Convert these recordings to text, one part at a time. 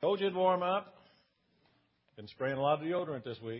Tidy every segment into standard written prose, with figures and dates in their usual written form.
Told you it'd warm up. Been spraying a lot of deodorant this week.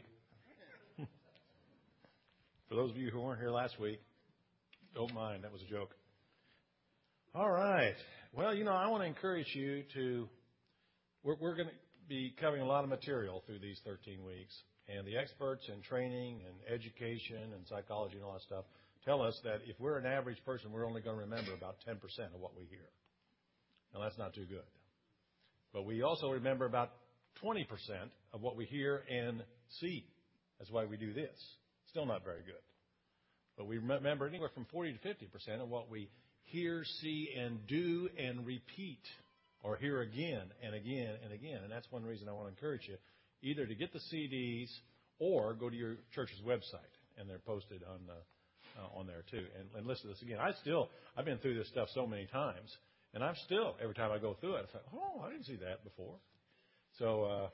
For those of you who weren't here last week, don't mind. That was a joke. All right. Well, I want to encourage you to, we're going to be covering a lot of material through these 13 weeks. And the experts in training and education and psychology and all that stuff tell us that if we're an average person, we're only going to remember about 10% of what we hear. Now, that's not too good. But we also remember about 20% of what we hear and see. That's why we do this. Still not very good. But we remember anywhere from 40 to 50% of what we hear, see, and do and repeat, or hear again and again and again. And that's one reason I want to encourage you, either to get the CDs or go to your church's website, and they're posted on there too. And listen to this again. I've been through this stuff so many times, and I'm still, every time I go through it, I thought, oh, I didn't see that before. So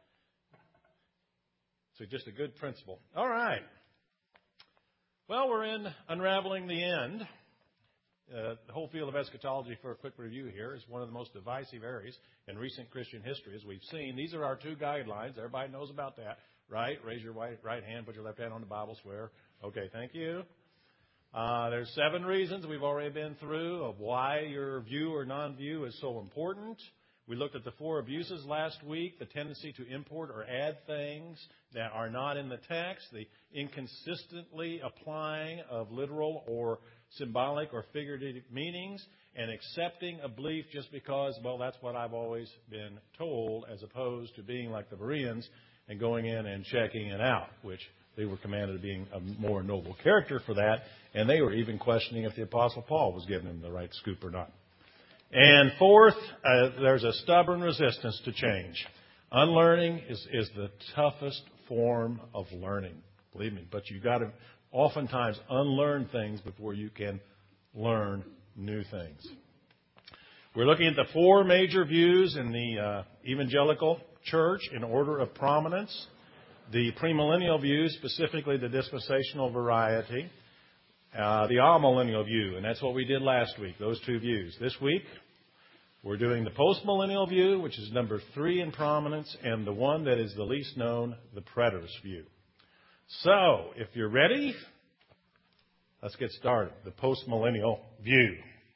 just a good principle. All right. Well, we're in Unraveling the End. The whole field of eschatology, for a quick review here, is one of the most divisive areas in recent Christian history, as we've seen. These are our two guidelines. Everybody knows about that, right? Raise your right hand, put your left hand on the Bible, swear. Okay, thank you. There's 7 reasons we've already been through of why your view or non-view is so important. We looked at the 4 abuses last week, the tendency to import or add things that are not in the text, the inconsistently applying of literal or symbolic or figurative meanings, and accepting a belief just because, well, that's what I've always been told, as opposed to being like the Bereans and going in and checking it out, which they were commanded to being a more noble character for that, and they were even questioning if the Apostle Paul was giving them the right scoop or not. And fourth, there's a stubborn resistance to change. Unlearning is the toughest form of learning, believe me. But you've got to oftentimes unlearn things before you can learn new things. We're looking at the 4 major views in the evangelical church in order of prominence. The premillennial view, specifically the dispensational variety. The amillennial view, and that's what we did last week, those 2 views. This week, we're doing the postmillennial view, which is number 3 in prominence, and the one that is the least known, the preterist view. So, if you're ready, let's get started. The postmillennial view.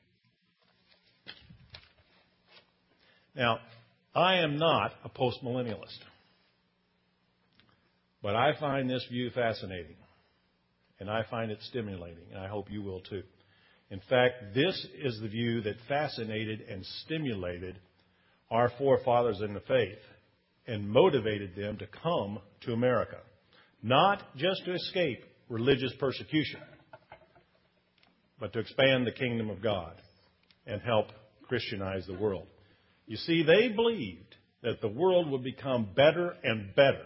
Now, I am not a postmillennialist, but I find this view fascinating. And I find it stimulating, and I hope you will too. In fact, this is the view that fascinated and stimulated our forefathers in the faith and motivated them to come to America. Not just to escape religious persecution, but to expand the kingdom of God and help Christianize the world. You see, they believed that the world would become better and better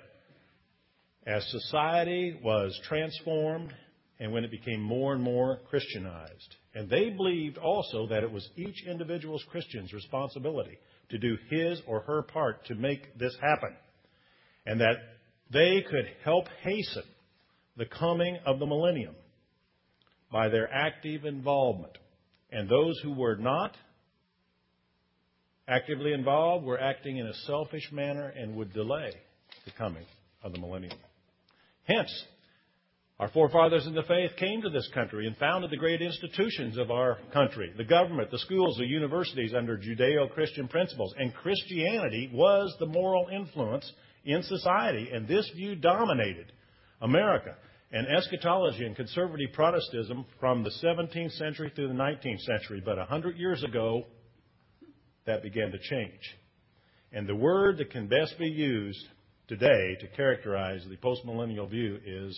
as society was transformed and when it became more and more Christianized. And they believed also that it was each individual Christian's responsibility to do his or her part to make this happen. And that they could help hasten the coming of the millennium by their active involvement. And those who were not actively involved were acting in a selfish manner and would delay the coming of the millennium. Hence, our forefathers in the faith came to this country and founded the great institutions of our country, the government, the schools, the universities under Judeo-Christian principles. And Christianity was the moral influence in society, and this view dominated America. And eschatology and conservative Protestantism from the 17th century through the 19th century. But 100 years ago, that began to change. And the word that can best be used today to characterize the postmillennial view is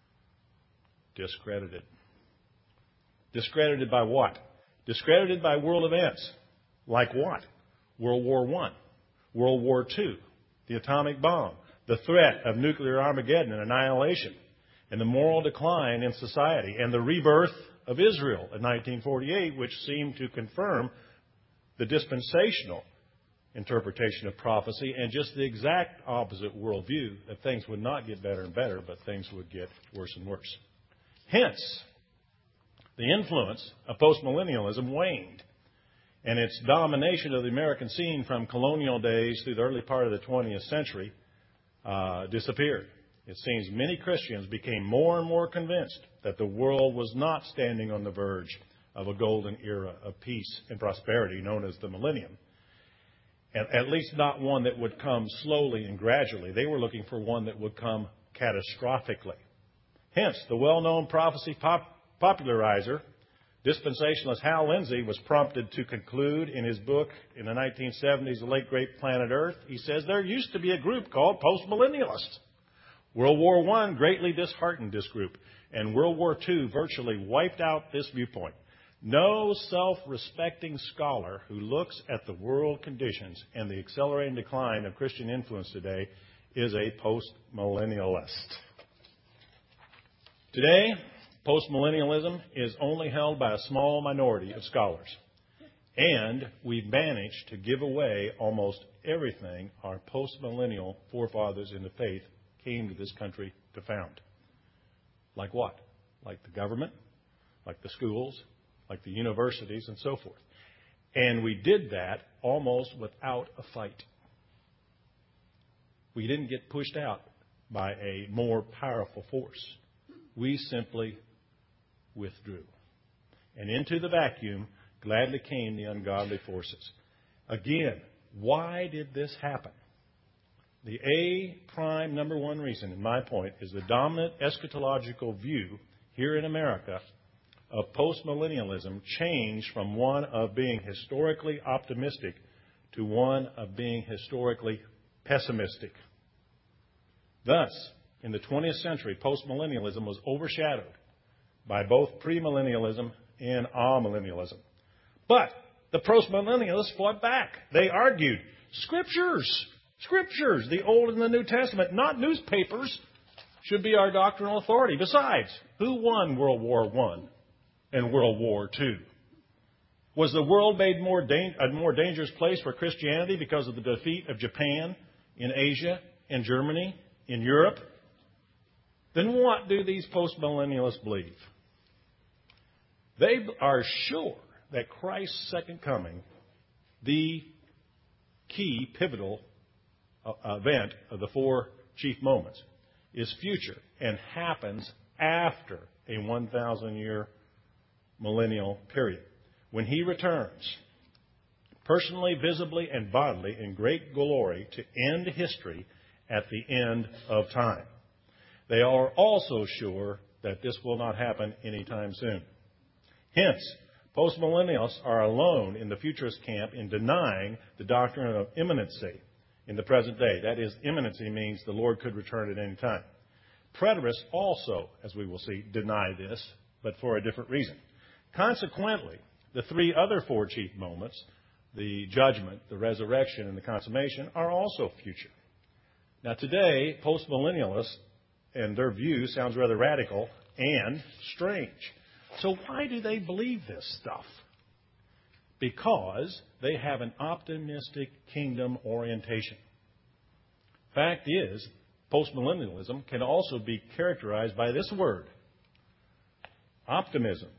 discredited. Discredited by what? Discredited by world events. Like what? World War I, World War II, the atomic bomb, the threat of nuclear Armageddon and annihilation, and the moral decline in society, and the rebirth of Israel in 1948, which seemed to confirm the dispensational interpretation of prophecy and just the exact opposite worldview, that things would not get better and better, but things would get worse and worse. Hence, the influence of postmillennialism waned. and its domination of the American scene from colonial days through the early part of the 20th century disappeared. It seems many Christians became more and more convinced that the world was not standing on the verge of a golden era of peace and prosperity known as the millennium, and at least not one that would come slowly and gradually. They were looking for one that would come catastrophically. Hence, the well-known prophecy popularizer, dispensationalist Hal Lindsey, was prompted to conclude in his book in the 1970s, The Late Great Planet Earth. He says, there used to be a group called postmillennialists. World War I greatly disheartened this group, and World War II virtually wiped out this viewpoint. No self-respecting scholar who looks at the world conditions and the accelerating decline of Christian influence today is a postmillennialist. Today, postmillennialism is only held by a small minority of scholars, and we've managed to give away almost everything our postmillennial forefathers in the faith came to this country to found. Like what? Like the government, like the schools, like the universities, and so forth. And we did that almost without a fight. We didn't get pushed out by a more powerful force. We simply withdrew. And into the vacuum gladly came the ungodly forces. Again, why did this happen? The A-prime number one reason, in my point, is the dominant eschatological view here in America of postmillennialism changed from one of being historically optimistic to one of being historically pessimistic. Thus, in the 20th century, postmillennialism was overshadowed by both premillennialism and amillennialism. But the postmillennialists fought back. They argued, Scriptures, the Old and the New Testament, not newspapers, should be our doctrinal authority. Besides, who won World War I and World War II? Was the world made a more dangerous place for Christianity because of the defeat of Japan in Asia, in Germany, in Europe? Then what do these postmillennialists believe? They are sure that Christ's second coming, the key pivotal event of the four chief moments, is future and happens after a 1,000-year millennial period, when he returns, personally, visibly, and bodily, in great glory to end history at the end of time. They are also sure that this will not happen anytime soon. Hence, postmillennialists are alone in the futurist camp in denying the doctrine of imminency in the present day. That is, imminency means the Lord could return at any time. Preterists also, as we will see, deny this, but for a different reason. Consequently, the three other four chief moments, the judgment, the resurrection, and the consummation, are also future. Now today, postmillennialists and their view sounds rather radical and strange. So why do they believe this stuff? Because they have an optimistic kingdom orientation. Fact is, postmillennialism can also be characterized by this word, optimism.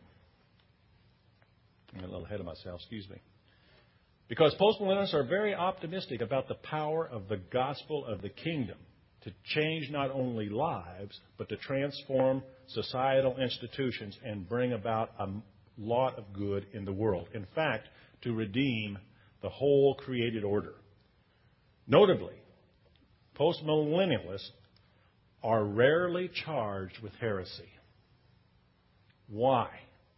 I'm a little ahead of myself, excuse me. Because postmillennialists are very optimistic about the power of the gospel of the kingdom to change not only lives, but to transform societal institutions and bring about a lot of good in the world. In fact, to redeem the whole created order. Notably, postmillennialists are rarely charged with heresy. Why?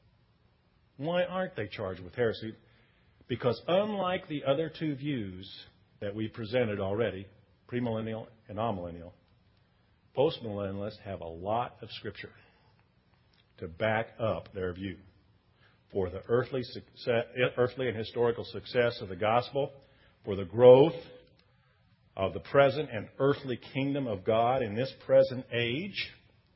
Why aren't they charged with heresy? Because unlike the other two views that we presented already, premillennial and amillennial, postmillennialists have a lot of Scripture to back up their view. For the earthly and historical success of the gospel, for the growth of the present and earthly kingdom of God in this present age.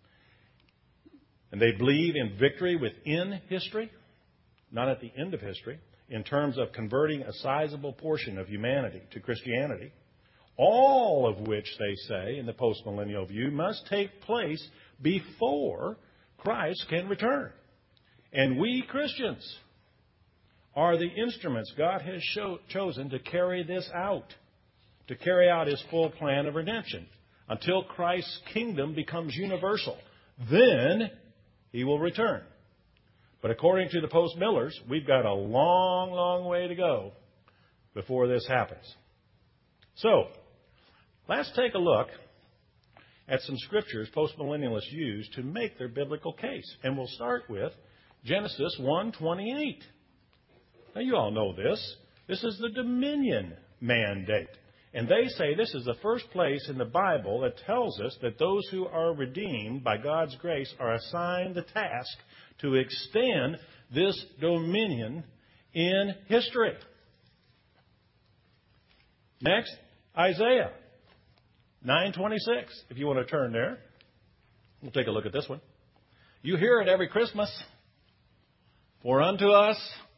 And they believe in victory within history, not at the end of history, in terms of converting a sizable portion of humanity to Christianity, all of which, they say, in the postmillennial view, must take place before Christ can return. And we Christians are the instruments God has chosen to carry this out, to carry out His full plan of redemption. Until Christ's kingdom becomes universal, then He will return. But according to the post-Millers, we've got a long, long way to go before this happens. So, let's take a look at some scriptures post-millennialists use to make their biblical case. And we'll start with Genesis 1:28. Now, you all know this. This is the dominion mandate. And they say this is the first place in the Bible that tells us that those who are redeemed by God's grace are assigned the task to extend this dominion in history. Next, Isaiah 9:26. If you want to turn there, we'll take a look at this one. You hear it every Christmas. For unto us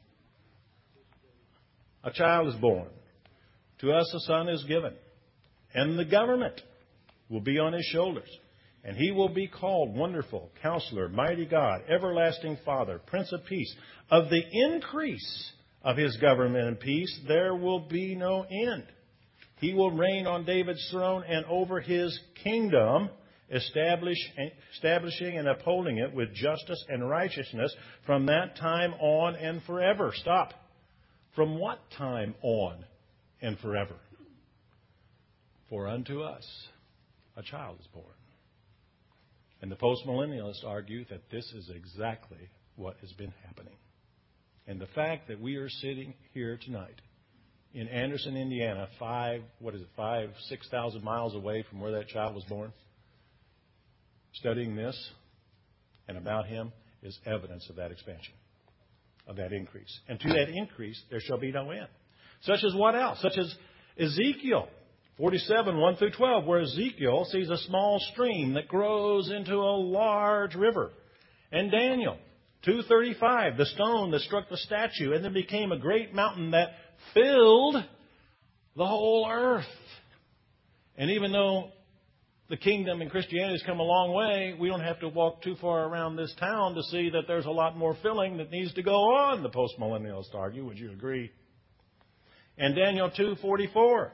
a child is born. To us a son is given. And the government will be on His shoulders. And He will be called Wonderful, Counselor, Mighty God, Everlasting Father, Prince of Peace. Of the increase of His government and peace, there will be no end. He will reign on David's throne and over His kingdom, establishing and upholding it with justice and righteousness from that time on and forever. Stop. From what time on and forever? For unto us a child is born. And the postmillennialists argue that this is exactly what has been happening. And the fact that we are sitting here tonight in Anderson, Indiana, 6,000 miles away from where that child was born, studying this and about Him is evidence of that expansion, of that increase. And to that increase, there shall be no end. Such as what else? Such as Ezekiel 47, 1 through 12, where Ezekiel sees a small stream that grows into a large river. And Daniel 2:35, the stone that struck the statue and then became a great mountain that filled the whole earth. And even though the kingdom and Christianity has come a long way, we don't have to walk too far around this town to see that there's a lot more filling that needs to go on, the postmillennialists argue. Would you agree? And Daniel 2:44,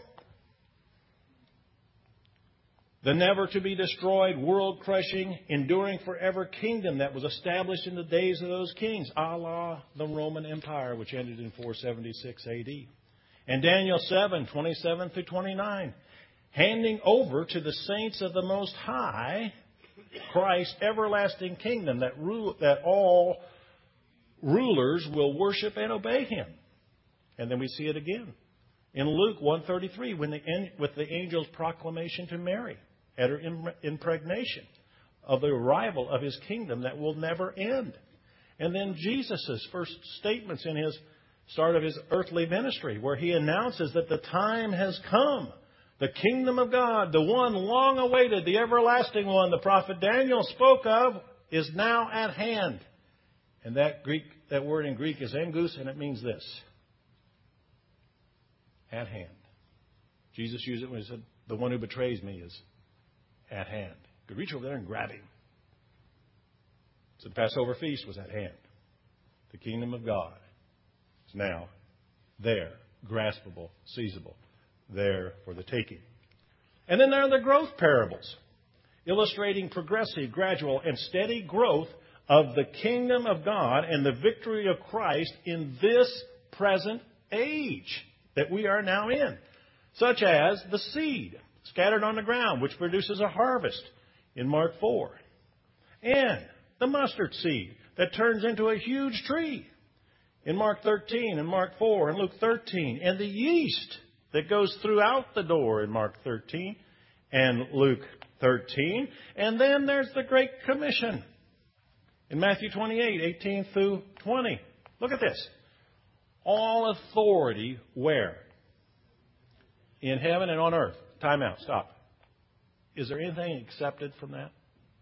the never-to-be-destroyed, world-crushing, enduring forever kingdom that was established in the days of those kings, a la the Roman Empire, which ended in 476 A.D. And Daniel 7:27 through 29, handing over to the saints of the Most High Christ's everlasting kingdom that all rulers will worship and obey Him. And then we see it again in Luke 1:33 with the angel's proclamation to Mary at her impregnation of the arrival of His kingdom that will never end. And then Jesus' first statements in His start of His earthly ministry, where He announces that the time has come. The kingdom of God, the one long awaited, the everlasting one the prophet Daniel spoke of, is now at hand. And that word in Greek is engus, and it means this: at hand. Jesus used it when He said, the one who betrays me is at hand. You could reach over there and grab Him. So the Passover feast was at hand. The kingdom of God is now there, graspable, seizable, there for the taking. And then there are the growth parables, illustrating progressive, gradual, and steady growth of the kingdom of God and the victory of Christ in this present age that we are now in, such as the seed scattered on the ground, which produces a harvest in Mark 4, and the mustard seed that turns into a huge tree in Mark 13 and Mark 4 and Luke 13, and the yeast that goes throughout the door in Mark 13 and Luke 13. And then there's the Great Commission in Matthew 28, 18 through 20. Look at this. All authority where? In heaven and on earth. Time out. Stop. Is there anything accepted from that?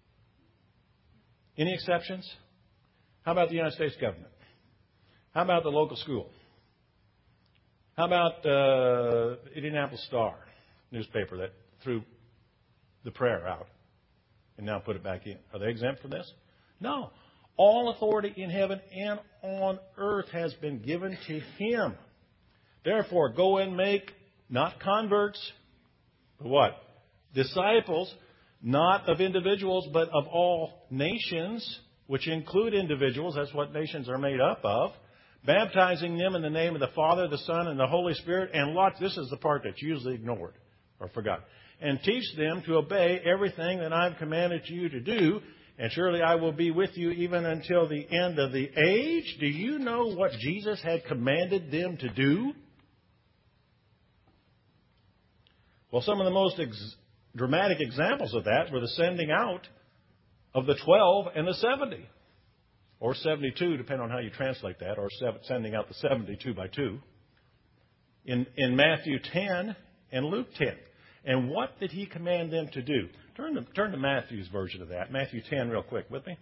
Any exceptions? How about the United States government? How about the local school? How about the Indianapolis Star newspaper that threw the prayer out and now put it back in? Are they exempt from this? No. All authority in heaven and on earth has been given to him. Therefore, go and make, not converts, but what? Disciples, not of individuals, but of all nations, which include individuals. That's what nations are made up of. Baptizing them in the name of the Father, the Son, and the Holy Spirit. And this is the part that's usually ignored or forgotten. And teach them to obey everything that I've commanded you to do. And surely I will be with you even until the end of the age. Do you know what Jesus had commanded them to do? Well, some of the most dramatic examples of that were the sending out of the 12 and the 70. Or 72, depending on how you translate that, or sending out the 72 by 2, in Matthew 10 and Luke 10. And what did he command them to do? Turn to Matthew's version of that. Matthew 10 real quick with me.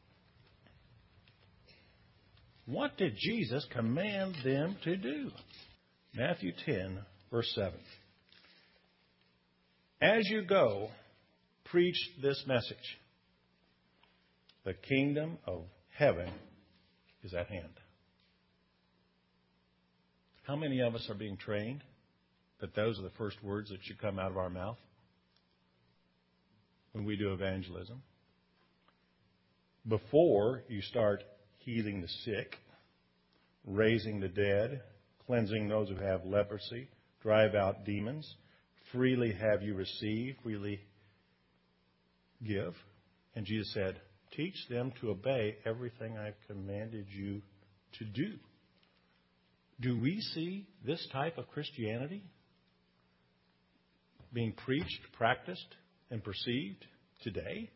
What did Jesus command them to do? Matthew 10, verse 7. As you go, preach this message. The kingdom of heaven is at hand. How many of us are being trained that those are the first words that should come out of our mouth when we do evangelism? Before you start healing the sick, raising the dead, cleansing those who have leprosy, drive out demons, freely have you received, freely give. And Jesus said, teach them to obey everything I've commanded you to do. Do we see this type of Christianity being preached, practiced, and perceived today?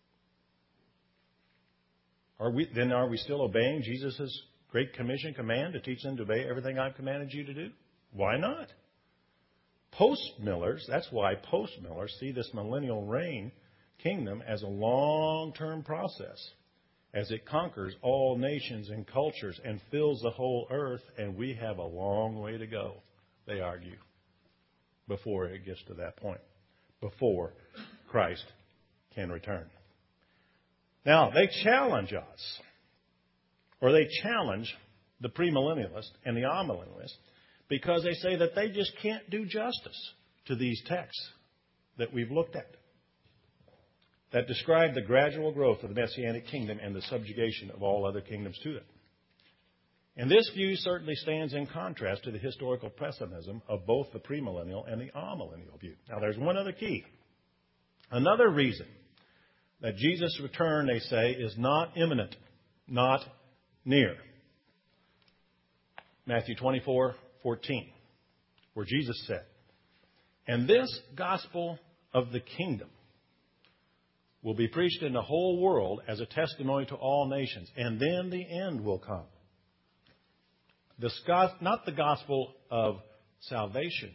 Are we still obeying Jesus' Great Commission command to teach them to obey everything I've commanded you to do? Why not? Post-millers, that's why post-millers see this millennial reign kingdom as a long-term process as it conquers all nations and cultures and fills the whole earth, and we have a long way to go, they argue, before it gets to that point, before Christ can return. Now, they challenge us, or they challenge the premillennialist and the amillennialist, because they say that they just can't do justice to these texts that we've looked at that describe the gradual growth of the Messianic kingdom and the subjugation of all other kingdoms to it. And this view certainly stands in contrast to the historical pessimism of both the premillennial and the amillennial view. Now, there's one other key. Another reason that Jesus' return, they say, is not imminent, not near. Matthew 24:14, where Jesus said, and this gospel of the kingdom will be preached in the whole world as a testimony to all nations, and then the end will come. Not the gospel of salvation.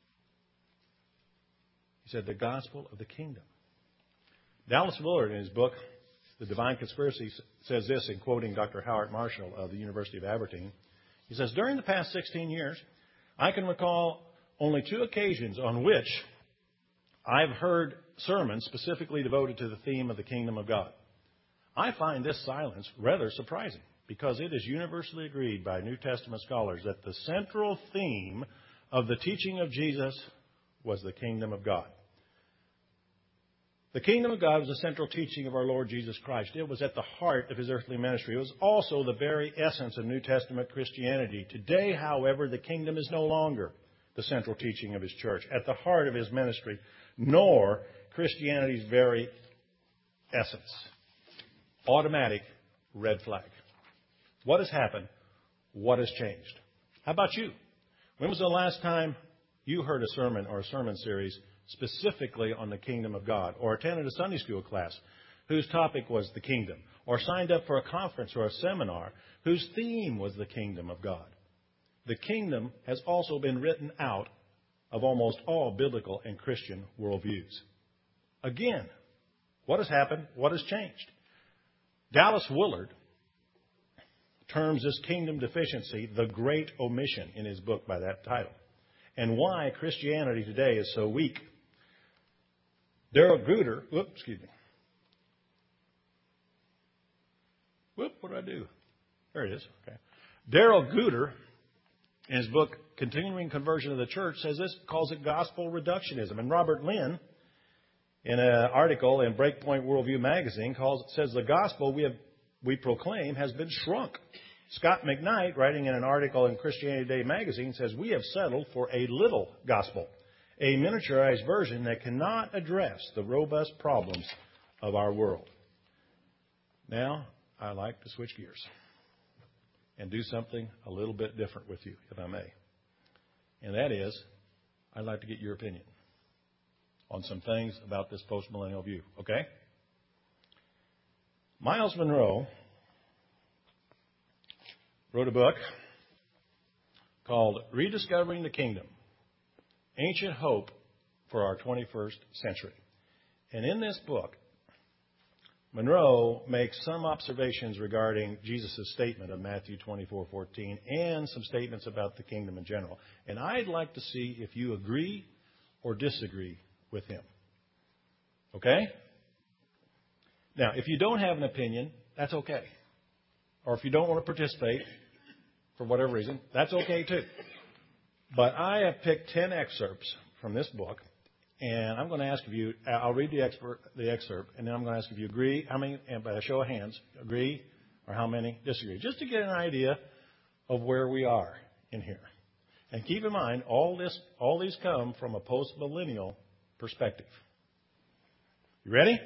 He said the gospel of the kingdom. Dallas Willard, in his book, The Divine Conspiracy, says this in quoting Dr. Howard Marshall of the University of Aberdeen. He says, during the past 16 years, I can recall only 2 occasions on which I've heard sermons specifically devoted to the theme of the kingdom of God. I find this silence rather surprising because it is universally agreed by New Testament scholars that the central theme of the teaching of Jesus was the kingdom of God. The kingdom of God was the central teaching of our Lord Jesus Christ. It was at the heart of his earthly ministry. It was also the very essence of New Testament Christianity. Today, however, the kingdom is no longer the central teaching of his church, at the heart of his ministry, nor Christianity's very essence. Automatic red flag. What has happened? What has changed? How about you? When was the last time you heard a sermon or a sermon series specifically on the kingdom of God, or attended a Sunday school class whose topic was the kingdom, or signed up for a conference or a seminar whose theme was the kingdom of God? The kingdom has also been written out of almost all biblical and Christian worldviews. Again, what has happened? What has changed? Dallas Willard terms this kingdom deficiency the great omission in his book by that title, and why Christianity today is so weak. Darrell Guder, Whoop, what did I do? There it is. Okay. Darrell Guter, in his book, Continuing Conversion of the Church, says this, calls it gospel reductionism. And Robert Lynn, in an article in Breakpoint Worldview magazine, says the gospel we proclaim has been shrunk. Scott McKnight, writing in an article in Christianity Today magazine, says we have settled for a little gospel, a miniaturized version that cannot address the robust problems of our world. Now, I like to switch gears and do something a little bit different with you, if I may. And that is, I'd like to get your opinion on some things about this postmillennial view, okay? Miles Monroe wrote a book called Rediscovering the Kingdom, Ancient Hope for Our 21st Century. And in this book, Monroe makes some observations regarding Jesus' statement of Matthew 24:14 and some statements about the kingdom in general. And I'd like to see if you agree or disagree with him. Okay? Now, if you don't have an opinion, that's okay. Or if you don't want to participate for whatever reason, that's okay too. But I have picked 10 excerpts from this book. And I'm going to ask if you, I'll read the excerpt, and then I'm going to ask if you agree, how many, and by a show of hands, agree, or how many disagree. Just to get an idea of where we are in here. And keep in mind, all these come from a post-millennial perspective. You ready?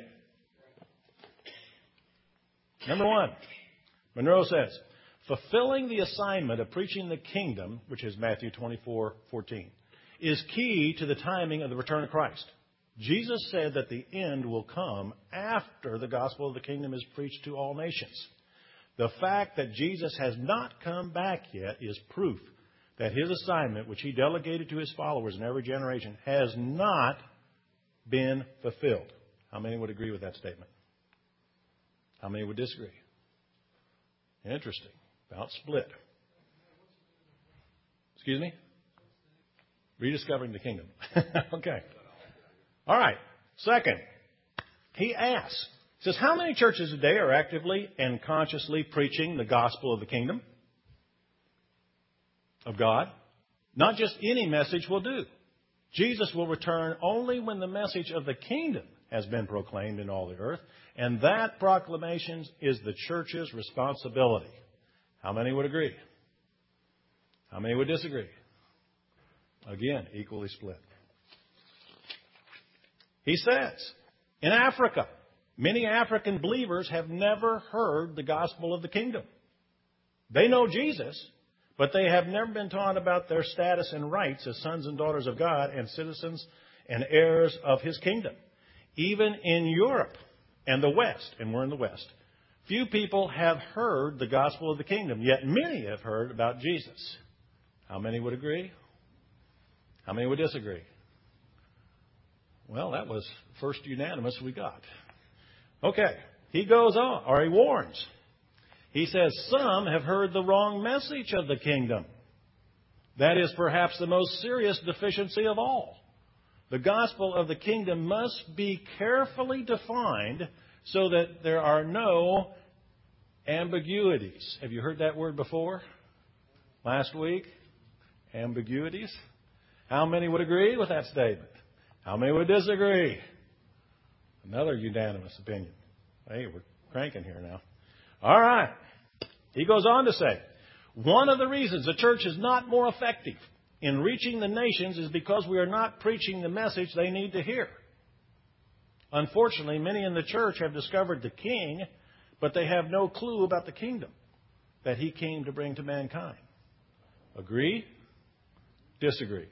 Number 1, Monroe says, fulfilling the assignment of preaching the kingdom, which is Matthew 24:14. is key to the timing of the return of Christ. Jesus said that the end will come after the gospel of the kingdom is preached to all nations. The fact that Jesus has not come back yet is proof that his assignment, which he delegated to his followers in every generation, has not been fulfilled. How many would agree with that statement? How many would disagree? Interesting. About split. Excuse me? Rediscovering the kingdom. Okay. All right. Second, he asks, says, how many churches today are actively and consciously preaching the gospel of the kingdom of God? Not just any message will do. Jesus will return only when the message of the kingdom has been proclaimed in all the earth, and that proclamation is the church's responsibility. How many would agree? How many would disagree? Again, equally split. He says, in Africa, many African believers have never heard the gospel of the kingdom. They know Jesus, but they have never been taught about their status and rights as sons and daughters of God and citizens and heirs of his kingdom. Even in Europe and the West, and we're in the West, few people have heard the gospel of the kingdom, yet many have heard about Jesus. How many would agree? How many would disagree? Well, that was first unanimous we got. Okay, he goes on, or he warns. He says, some have heard the wrong message of the kingdom. That is perhaps the most serious deficiency of all. The gospel of the kingdom must be carefully defined so that there are no ambiguities. Have you heard that word before? Last week? Ambiguities? How many would agree with that statement? How many would disagree? Another unanimous opinion. Hey, we're cranking here now. All right. He goes on to say, one of the reasons the church is not more effective in reaching the nations is because we are not preaching the message they need to hear. Unfortunately, many in the church have discovered the King, but they have no clue about the kingdom that he came to bring to mankind. Agree? Disagree?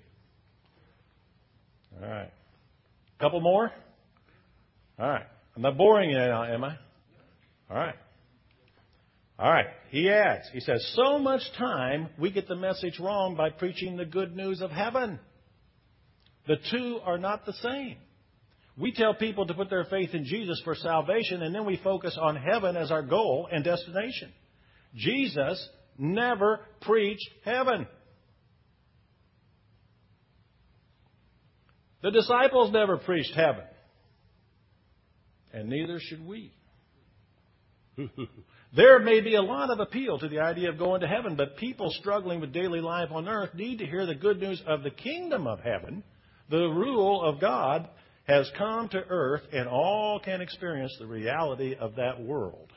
All right. Couple more? All right. I'm not boring you now, am I? All right. All right. He adds, he says, so much time we get the message wrong by preaching the good news of heaven. The two are not the same. We tell people to put their faith in Jesus for salvation, and then we focus on heaven as our goal and destination. Jesus never preached heaven. The disciples never preached heaven. And neither should we. There may be a lot of appeal to the idea of going to heaven, but people struggling with daily life on earth need to hear the good news of the kingdom of heaven. The rule of God has come to earth, and all can experience the reality of that world.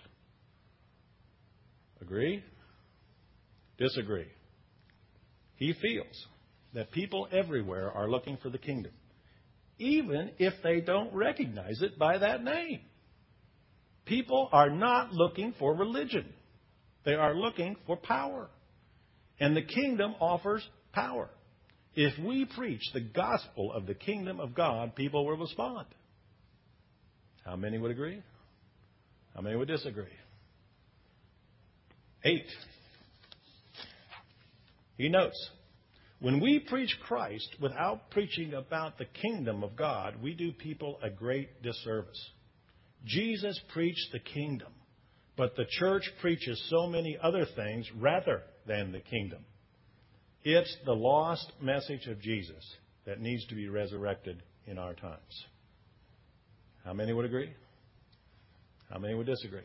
Agree? Disagree? He feels that people everywhere are looking for the kingdom, even if they don't recognize it by that name. People are not looking for religion. They are looking for power. And the kingdom offers power. If we preach the gospel of the kingdom of God, people will respond. How many would agree? How many would disagree? 8. He notes, when we preach Christ without preaching about the kingdom of God, we do people a great disservice. Jesus preached the kingdom, but the church preaches so many other things rather than the kingdom. It's the lost message of Jesus that needs to be resurrected in our times. How many would agree? How many would disagree?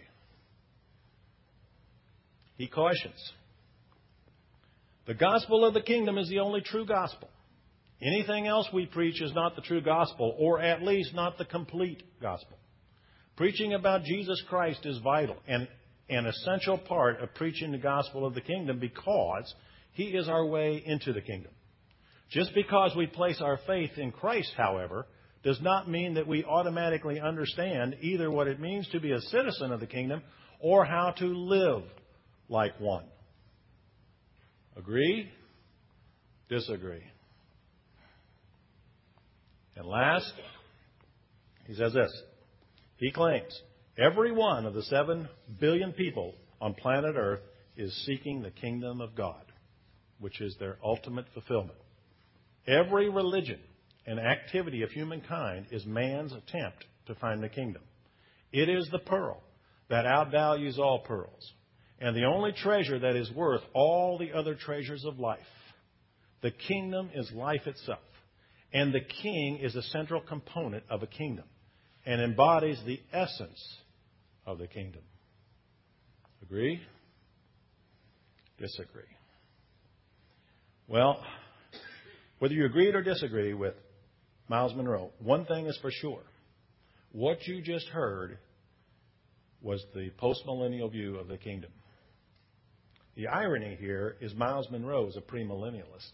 He cautions. The gospel of the kingdom is the only true gospel. Anything else we preach is not the true gospel, or at least not the complete gospel. Preaching about Jesus Christ is vital and an essential part of preaching the gospel of the kingdom because He is our way into the kingdom. Just because we place our faith in Christ, however, does not mean that we automatically understand either what it means to be a citizen of the kingdom or how to live like one. Agree? Disagree? And last, he says this. He claims every one of the 7 billion people on planet Earth is seeking the kingdom of God, which is their ultimate fulfillment. Every religion and activity of humankind is man's attempt to find the kingdom. It is the pearl that outvalues all pearls, and the only treasure that is worth all the other treasures of life. The kingdom is life itself, and the king is a central component of a kingdom and embodies the essence of the kingdom. Agree? Disagree? Well, whether you agreed or disagree with Myles Munroe, one thing is for sure. What you just heard was the postmillennial view of the kingdom. The irony here is Myles Munroe is a premillennialist.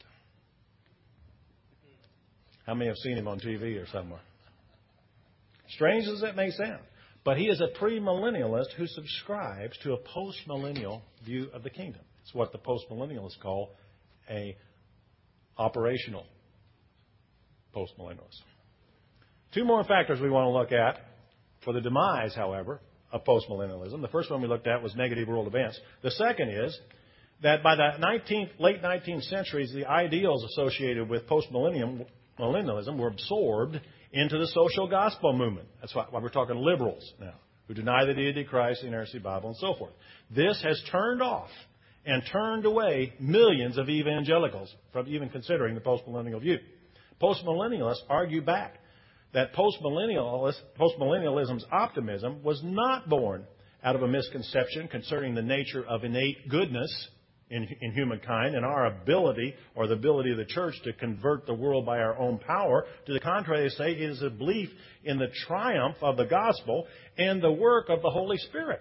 How many have seen him on TV or somewhere? Strange as it may sound, but he is a premillennialist who subscribes to a postmillennial view of the kingdom. It's what the postmillennialists call a operational postmillennialist. 2 more factors we want to look at for the demise, however, of postmillennialism. The first one we looked at was negative world events. The second is that by the late 19th centuries, the ideals associated with postmillennialism were absorbed into the social gospel movement. That's why we're talking liberals now, who deny the deity of Christ, the inerrancy Bible, and so forth. This has turned off and turned away millions of evangelicals from even considering the postmillennial view. Postmillennialists argue back that postmillennialism's optimism was not born out of a misconception concerning the nature of innate goodness in humankind and our ability or the ability of the church to convert the world by our own power. To the contrary, they say it is a belief in the triumph of the gospel and the work of the Holy Spirit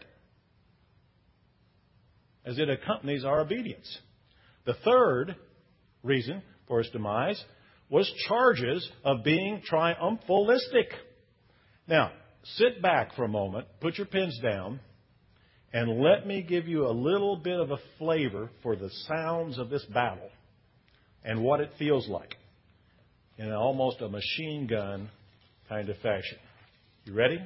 as it accompanies our obedience. The third reason for its demise was charges of being triumphalistic. Now, sit back for a moment, put your pens down, and let me give you a little bit of a flavor for the sounds of this battle and what it feels like in almost a machine gun kind of fashion. You ready?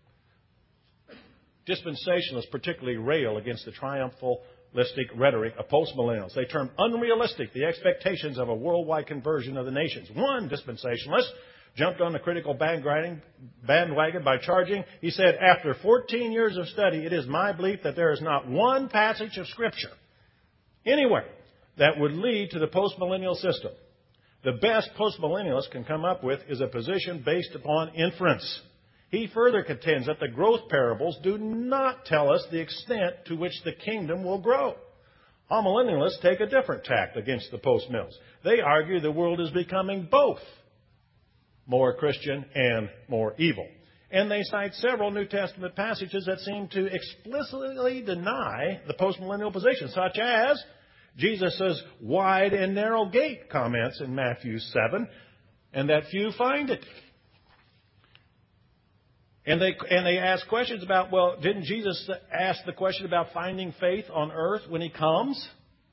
Dispensationalists particularly rail against the triumphalistic rhetoric of postmillennials. They term unrealistic the expectations of a worldwide conversion of the nations. One dispensationalist jumped on the critical bandwagon by charging. He said, after 14 years of study, it is my belief that there is not one passage of Scripture anywhere that would lead to the postmillennial system. The best postmillennialists can come up with is a position based upon inference. He further contends that the growth parables do not tell us the extent to which the kingdom will grow. Amillennialists take a different tack against the postmillennialists. They argue the world is becoming both more Christian and more evil. And they cite several New Testament passages that seem to explicitly deny the postmillennial position, such as Jesus' wide and narrow gate comments in Matthew 7, and that few find it. And they ask questions about, well, didn't Jesus ask the question about finding faith on earth when he comes?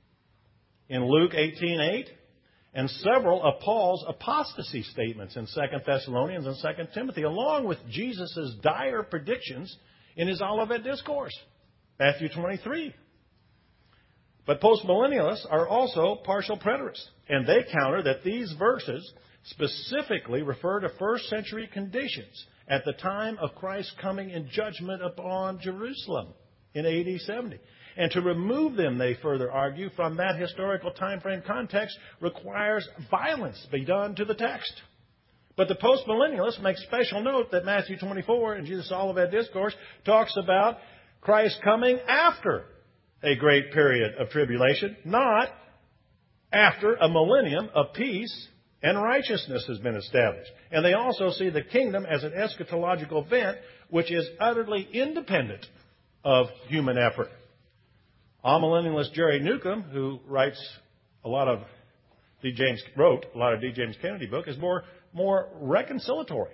In Luke 18:8. And several of Paul's apostasy statements in 2 Thessalonians and 2 Timothy, along with Jesus' dire predictions in his Olivet Discourse, Matthew 23. But postmillennialists are also partial preterists, and they counter that these verses specifically refer to first century conditions at the time of Christ's coming in judgment upon Jerusalem in AD 70. And to remove them, they further argue, from that historical time frame context requires violence be done to the text. But the postmillennialists make special note that Matthew 24 in Jesus' Olivet Discourse talks about Christ coming after a great period of tribulation, not after a millennium of peace and righteousness has been established. And they also see the kingdom as an eschatological event which is utterly independent of human effort. Amillennialist Jerry Newcomb, who wrote a lot of D. James Kennedy book, is more reconciliatory.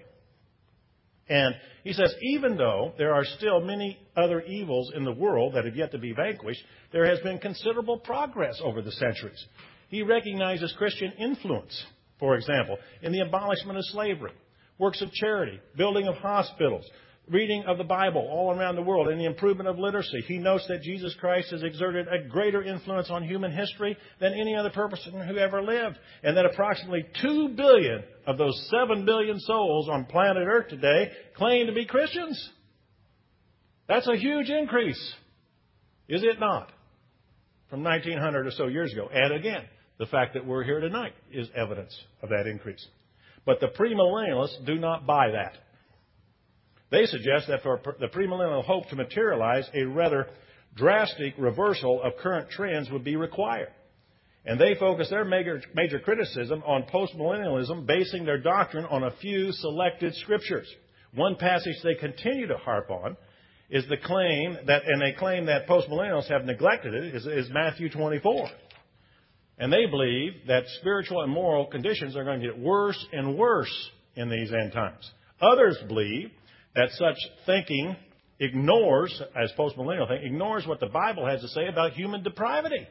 And he says, even though there are still many other evils in the world that have yet to be vanquished, there has been considerable progress over the centuries. He recognizes Christian influence, for example, in the abolishment of slavery, works of charity, building of hospitals, reading of the Bible all around the world, and the improvement of literacy. He notes that Jesus Christ has exerted a greater influence on human history than any other person who ever lived, and that approximately 2 billion of those 7 billion souls on planet Earth today claim to be Christians. That's a huge increase, is it not? From 1900 or so years ago. And again, the fact that we're here tonight is evidence of that increase. But the premillennialists do not buy that. They suggest that for the premillennial hope to materialize, a rather drastic reversal of current trends would be required. And they focus their major criticism on postmillennialism, basing their doctrine on a few selected scriptures. One passage they continue to harp on is the claim that, and they claim that postmillennials have neglected it, is Matthew 24. And they believe that spiritual and moral conditions are going to get worse and worse in these end times. Others believe that such thinking ignores, as postmillennial thinking, ignores what the Bible has to say about human depravity.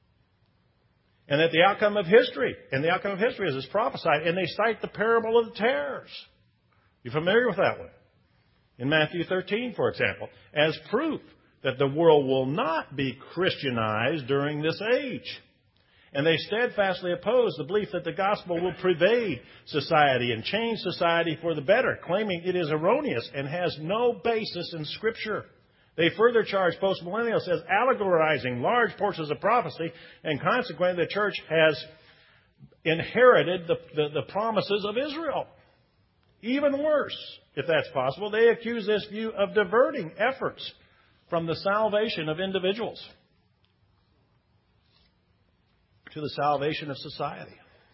And that the outcome of history is as prophesied. And they cite the parable of the tares. You familiar with that one? In Matthew 13, for example, as proof that the world will not be Christianized during this age. And they steadfastly oppose the belief that the gospel will pervade society and change society for the better, claiming it is erroneous and has no basis in Scripture. They further charge postmillennials as allegorizing large portions of prophecy, and consequently the church has inherited the promises of Israel. Even worse, if that's possible, they accuse this view of diverting efforts from the salvation of individuals to the salvation of society.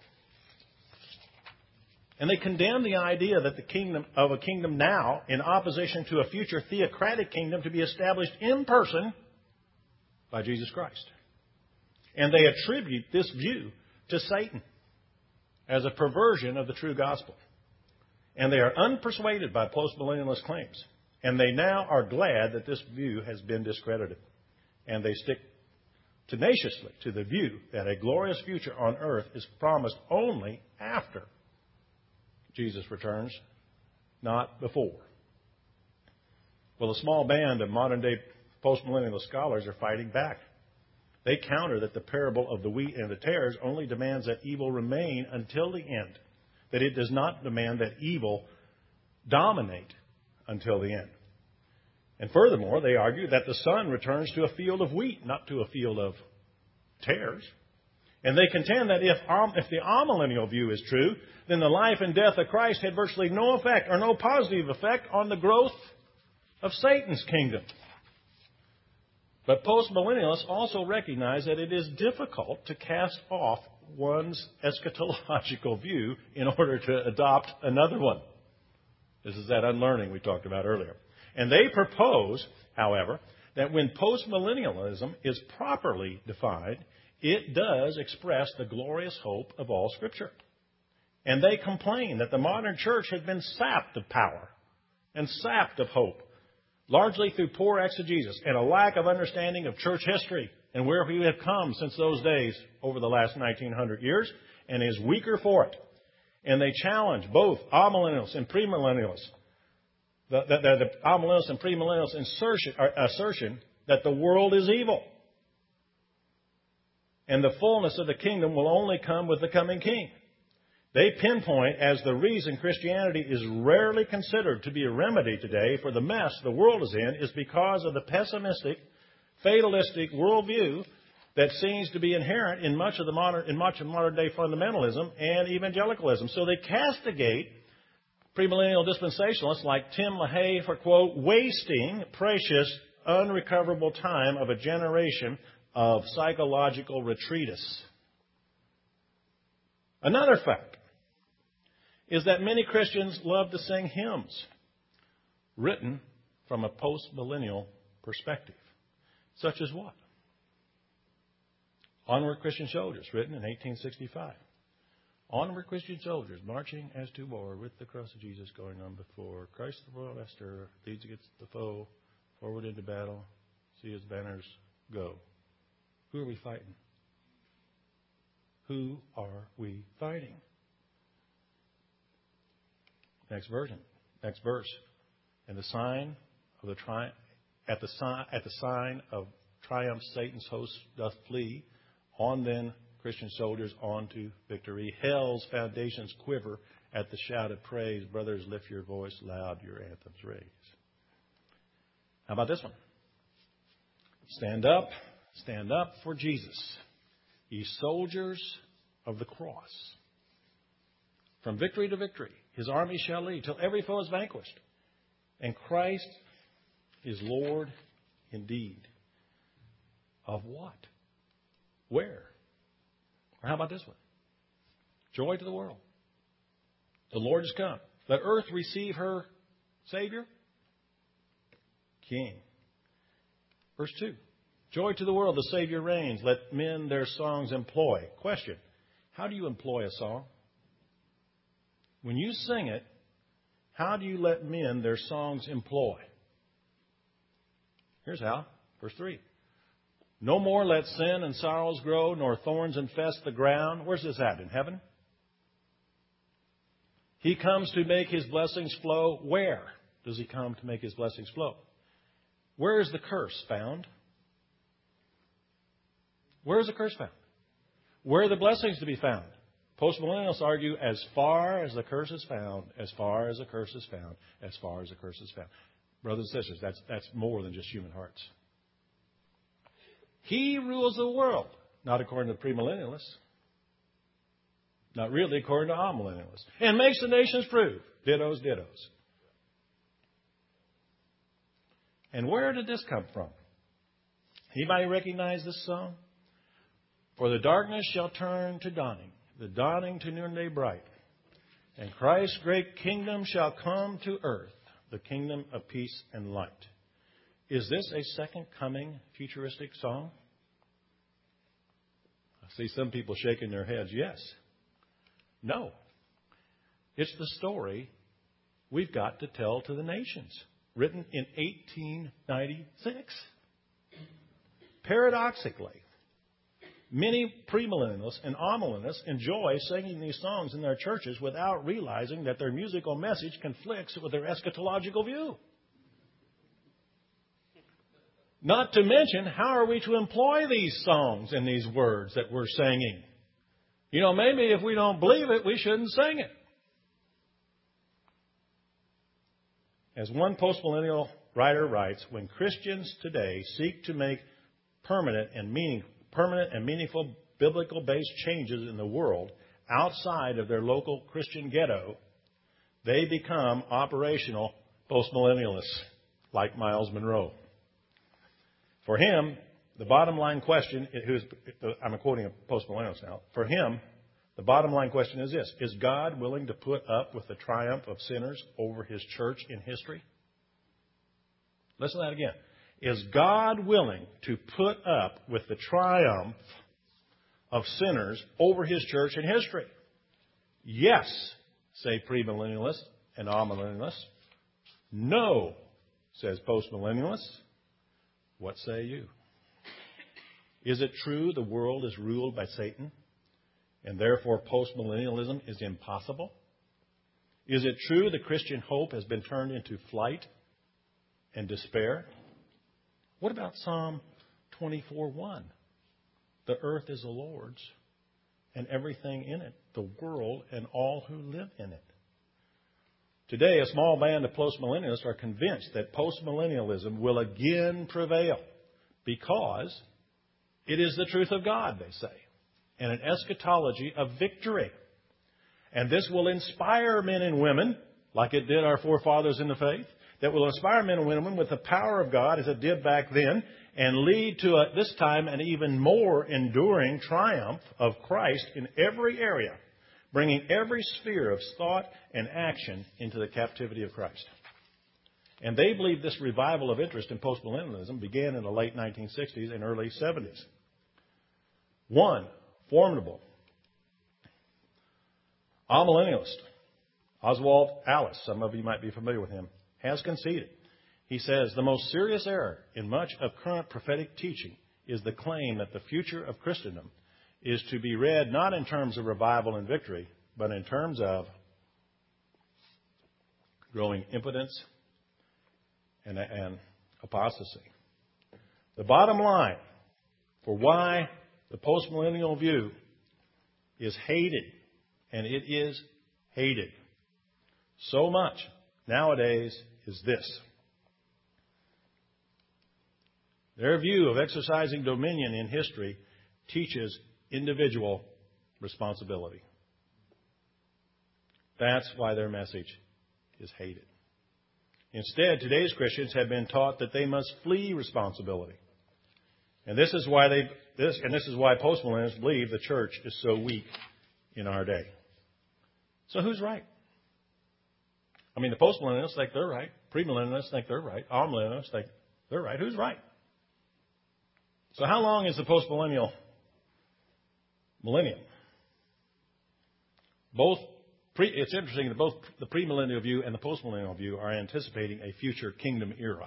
And they condemn the idea that the kingdom of a kingdom now, in opposition to a future theocratic kingdom to be established in person by Jesus Christ. And they attribute this view to Satan as a perversion of the true gospel. And they are unpersuaded by postmillennialist claims. And they now are glad that this view has been discredited. And they stick tenaciously to the view that a glorious future on earth is promised only after Jesus returns, not before. Well, a small band of modern-day postmillennial scholars are fighting back. They counter that the parable of the wheat and the tares only demands that evil remain until the end, that it does not demand that evil dominate until the end. And furthermore, they argue that the Son returns to a field of wheat, not to a field of tares. And they contend that if the amillennial view is true, then the life and death of Christ had virtually no effect or no positive effect on the growth of Satan's kingdom. But postmillennialists also recognize that it is difficult to cast off one's eschatological view in order to adopt another one. This is that unlearning we talked about earlier. And they propose, however, that when postmillennialism is properly defined, it does express the glorious hope of all Scripture. And they complain that the modern church has been sapped of power and sapped of hope, largely through poor exegesis and a lack of understanding of church history and where we have come since those days over the last 1900 years, and is weaker for it. And they challenge both amillennials and premillennials. The amillennials and premillennials assertion that the world is evil. And the fullness of the kingdom will only come with the coming king. They pinpoint as the reason Christianity is rarely considered to be a remedy today for the mess the world is in is because of the pessimistic, fatalistic worldview that seems to be inherent in much of modern day fundamentalism and evangelicalism. So they castigate premillennial dispensationalists like Tim LaHaye for, quote, wasting precious, unrecoverable time of a generation of psychological retreatists. Another fact is that many Christians love to sing hymns written from a post-millennial perspective. Such as what? Onward Christian Soldiers, written in 1865. Onward Christian soldiers, marching as to war, with the cross of Jesus going on before. Christ the royal master leads against the foe, forward into battle, see his banners go. Who are we fighting? Who are we fighting? Next verse. And the sign of the at the sign of triumph, Satan's host doth flee. On then, Christian soldiers, on to victory. Hell's foundations quiver at the shout of praise. Brothers, lift your voice loud, your anthems raise. How about this one? Stand up for Jesus, ye soldiers of the cross. From victory to victory, his army shall lead, till every foe is vanquished. And Christ is Lord indeed. Of what? Where? Or how about this one? Joy to the world. The Lord is come. Let earth receive her Savior, King. Verse 2. Joy to the world, the Savior reigns. Let men their songs employ. Question. How do you employ a song? When you sing it, how do you let men their songs employ? Here's how. Verse 3. No more let sin and sorrows grow, nor thorns infest the ground. Where's this at? In heaven? He comes to make his blessings flow. Where does he come to make his blessings flow? Where is the curse found? Where is the curse found? Where are the blessings to be found? Postmillennialists argue as far as the curse is found, as far as the curse is found, as far as the curse is found. Brothers and sisters, that's more than just human hearts. He rules the world, not according to premillennialists, not really according to amillennialists, and makes the nations prove. Dittos, dittos. And where did this come from? Anybody recognize this song? For the darkness shall turn to dawning, the dawning to noonday bright. And Christ's great kingdom shall come to earth, the kingdom of peace and light. Is this a second coming futuristic song? I see some people shaking their heads. Yes. No. It's the story we've got to tell to the nations, written in 1896. Paradoxically, many premillennialists and amillennialists enjoy singing these songs in their churches without realizing that their musical message conflicts with their eschatological view. Not to mention, how are we to employ these songs and these words that we're singing? You know, maybe if we don't believe it, we shouldn't sing it. As one postmillennial writer writes, when Christians today seek to make permanent and meaningful biblical-based changes in the world outside of their local Christian ghetto, they become operational postmillennialists like Miles Monroe. For him, the bottom line question, I'm quoting a postmillennialist now, for him, the bottom line question is this: is God willing to put up with the triumph of sinners over His church in history? Listen to that again. Is God willing to put up with the triumph of sinners over His church in history? Yes, say premillennialists and amillennialists. No, says postmillennialists. What say you? Is it true the world is ruled by Satan, and therefore postmillennialism is impossible? Is it true the Christian hope has been turned into flight and despair? What about Psalm 24:1? The earth is the Lord's, and everything in it, the world and all who live in it. Today, a small band of postmillennialists are convinced that postmillennialism will again prevail because it is the truth of God, they say, and an eschatology of victory. And this will inspire men and women, like it did our forefathers in the faith, that will inspire men and women with the power of God as it did back then, and lead to, at this time, an even more enduring triumph of Christ in every area, bringing every sphere of thought and action into the captivity of Christ. And they believe this revival of interest in postmillennialism began in the late 1960s and early 70s. One formidable amillennialist, Oswald Alice, some of you might be familiar with him, has conceded. He says, the most serious error in much of current prophetic teaching is the claim that the future of Christendom is to be read not in terms of revival and victory, but in terms of growing impotence and apostasy. The bottom line for why the postmillennial view is hated, and it is hated so much nowadays, is this. Their view of exercising dominion in history teaches individual responsibility. That's why their message is hated. Instead, today's Christians have been taught that they must flee responsibility. And this is why postmillennialists believe the church is so weak in our day. So who's right? I mean, the postmillennialists think they're right. Premillennialists think they're right. Amillennialists think they're right. Who's right? So how long is the postmillennial millennium? It's interesting that both the premillennial view and the postmillennial view are anticipating a future kingdom era.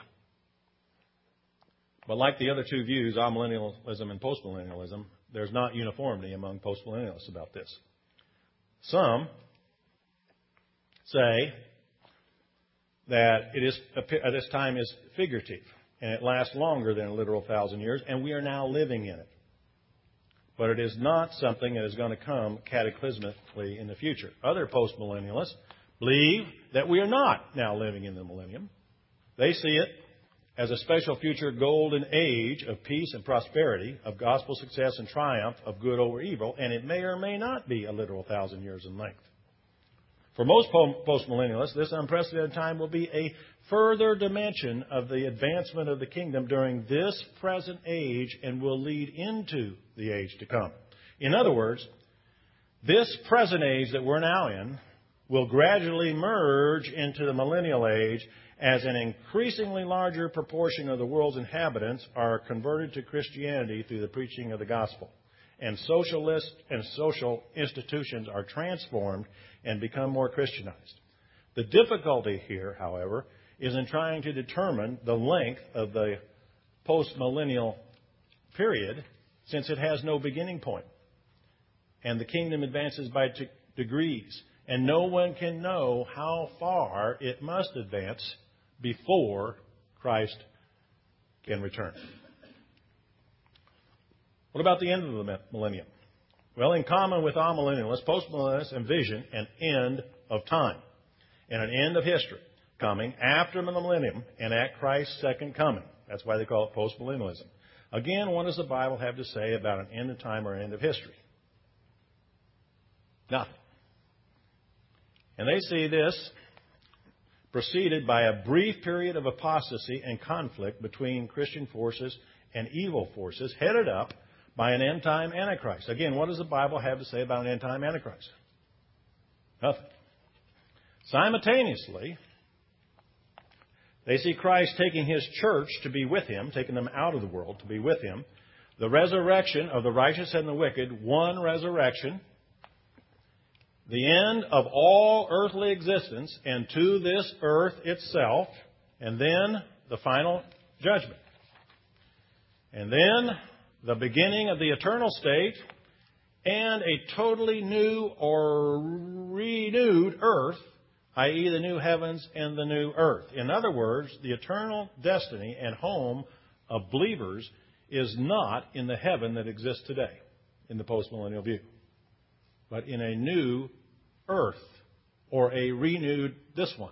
But like the other two views, amillennialism and postmillennialism, there's not uniformity among postmillennialists about this. Some say that this time is figurative, and it lasts longer than a literal 1,000 years, and we are now living in it. But it is not something that is going to come cataclysmically in the future. Other postmillennialists believe that we are not now living in the millennium. They see it as a special future golden age of peace and prosperity, of gospel success and triumph, of good over evil, and it may or may not be a literal 1,000 years in length. For most postmillennialists, this unprecedented time will be a further dimension of the advancement of the kingdom during this present age and will lead into the age to come. In other words, this present age that we're now in will gradually merge into the millennial age as an increasingly larger proportion of the world's inhabitants are converted to Christianity through the preaching of the gospel, and socialist and social institutions are transformed and become more Christianized. The difficulty here, however, is in trying to determine the length of the postmillennial period, since it has no beginning point. And the kingdom advances by degrees, and no one can know how far it must advance before Christ can return. What about the end of the millennium? Well, in common with amillennialists, postmillennialists envision an end of time and an end of history coming after the millennium and at Christ's second coming. That's why they call it postmillennialism. Again, what does the Bible have to say about an end of time or end of history? Nothing. And they see this preceded by a brief period of apostasy and conflict between Christian forces and evil forces headed up by an end-time Antichrist. Again, what does the Bible have to say about an end-time Antichrist? Nothing. Simultaneously, they see Christ taking His church to be with Him, taking them out of the world to be with Him, the resurrection of the righteous and the wicked, one resurrection, the end of all earthly existence and to this earth itself, and then the final judgment. And then the beginning of the eternal state and a totally new or renewed earth, i.e. the new heavens and the new earth. In other words, the eternal destiny and home of believers is not in the heaven that exists today in the postmillennial view, but in a new earth, or a renewed this one.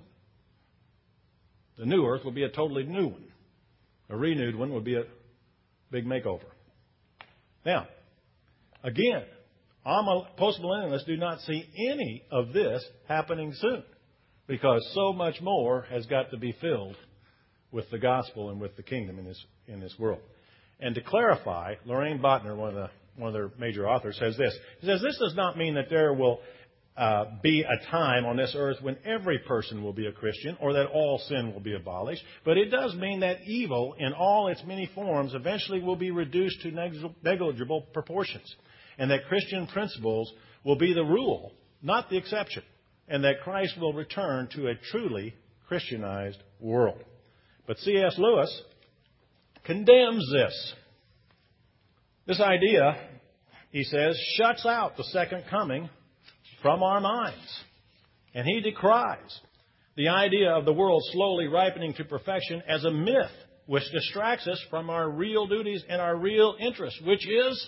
The new earth will be a totally new one. A renewed one would be a big makeover. Now, again, postmillennialists do not see any of this happening soon, because so much more has got to be filled with the gospel and with the kingdom in this world. And to clarify, Lorraine Botner, one of their major authors, says this. He says, this does not mean that there will be a time on this earth when every person will be a Christian or that all sin will be abolished. But it does mean that evil in all its many forms eventually will be reduced to negligible proportions. And that Christian principles will be the rule, not the exception. And that Christ will return to a truly Christianized world. But C.S. Lewis condemns this. This idea, he says, shuts out the second coming from our minds. And he decries the idea of the world slowly ripening to perfection as a myth which distracts us from our real duties and our real interest, which is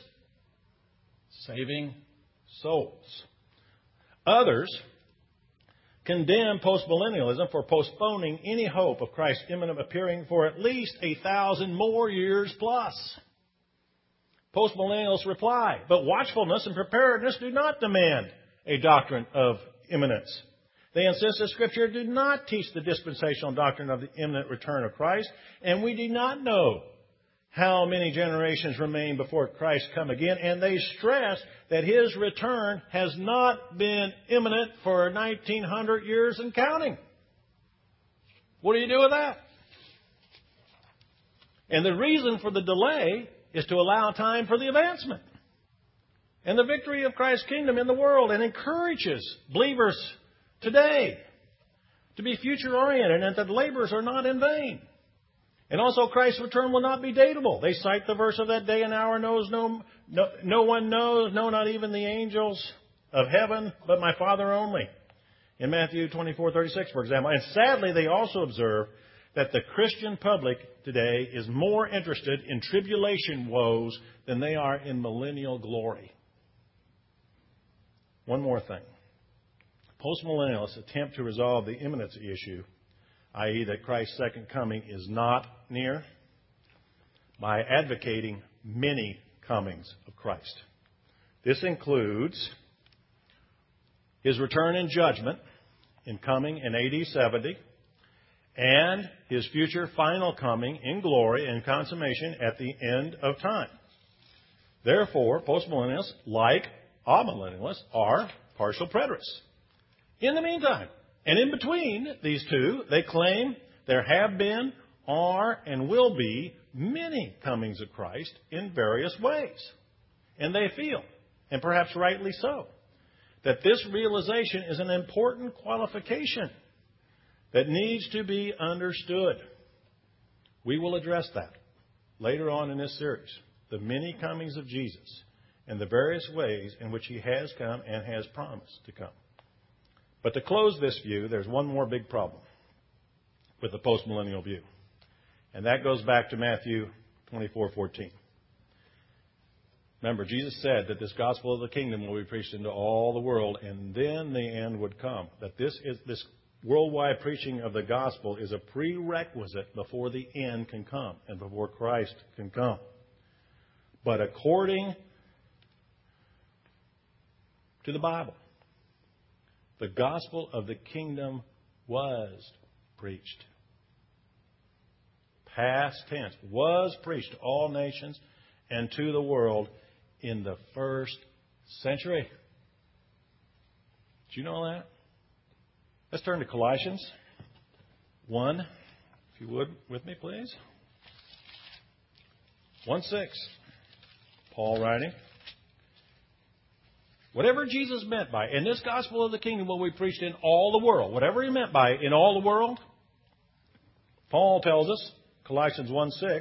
saving souls. Others condemn postmillennialism for postponing any hope of Christ's imminent appearing for at least 1,000 more years plus. Postmillennialists reply, but watchfulness and preparedness do not demand a doctrine of imminence. They insist that Scripture do not teach the dispensational doctrine of the imminent return of Christ, and we do not know how many generations remain before Christ come again, and they stress that His return has not been imminent for 1,900 years and counting. What do you do with that? And the reason for the delay is to allow time for the advancement and the victory of Christ's kingdom in the world, and encourages believers today to be future-oriented and that labors are not in vain. And also Christ's return will not be datable. They cite the verse of that day and hour no one knows, no, not even the angels of heaven, but my Father only. In Matthew 24:36, for example. And sadly, they also observe that the Christian public today is more interested in tribulation woes than they are in millennial glory. One more thing. Postmillennialists attempt to resolve the imminency issue, i.e. that Christ's second coming is not near, by advocating many comings of Christ. This includes His return in judgment in coming in AD 70, and His future final coming in glory and consummation at the end of time. Therefore, postmillennialists, like amillennialists, are partial preterists. In the meantime, and in between these two, they claim there have been, are, and will be many comings of Christ in various ways. And they feel, and perhaps rightly so, that this realization is an important qualification that needs to be understood. We will address that later on in this series, the many comings of Jesus and the various ways in which He has come and has promised to come. But to close this view, there's one more big problem with the postmillennial view. And that goes back to Matthew 24:14. Remember, Jesus said that this gospel of the kingdom will be preached into all the world, and then the end would come. That this worldwide preaching of the gospel is a prerequisite before the end can come and before Christ can come. but according to the Bible. The gospel of the kingdom was preached. Past tense. Was preached to all nations and to the world in the first century. Did you know that? Let's turn to Colossians 1, if you would, with me, please. 1:6. Paul writing. Whatever Jesus meant by, in this gospel of the kingdom will be preached in all the world. Whatever he meant by in all the world, Paul tells us, Colossians 1:6,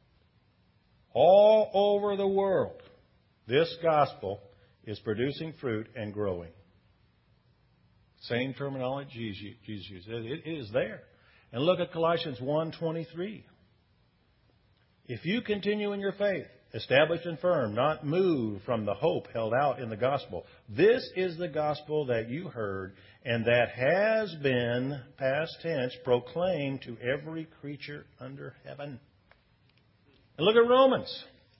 all over the world, this gospel is producing fruit and growing. Same terminology Jesus used. It is there. And look at Colossians 1:23. If you continue in your faith, established and firm, not moved from the hope held out in the gospel. This is the gospel that you heard and that has been, past tense, proclaimed to every creature under heaven. And look at Romans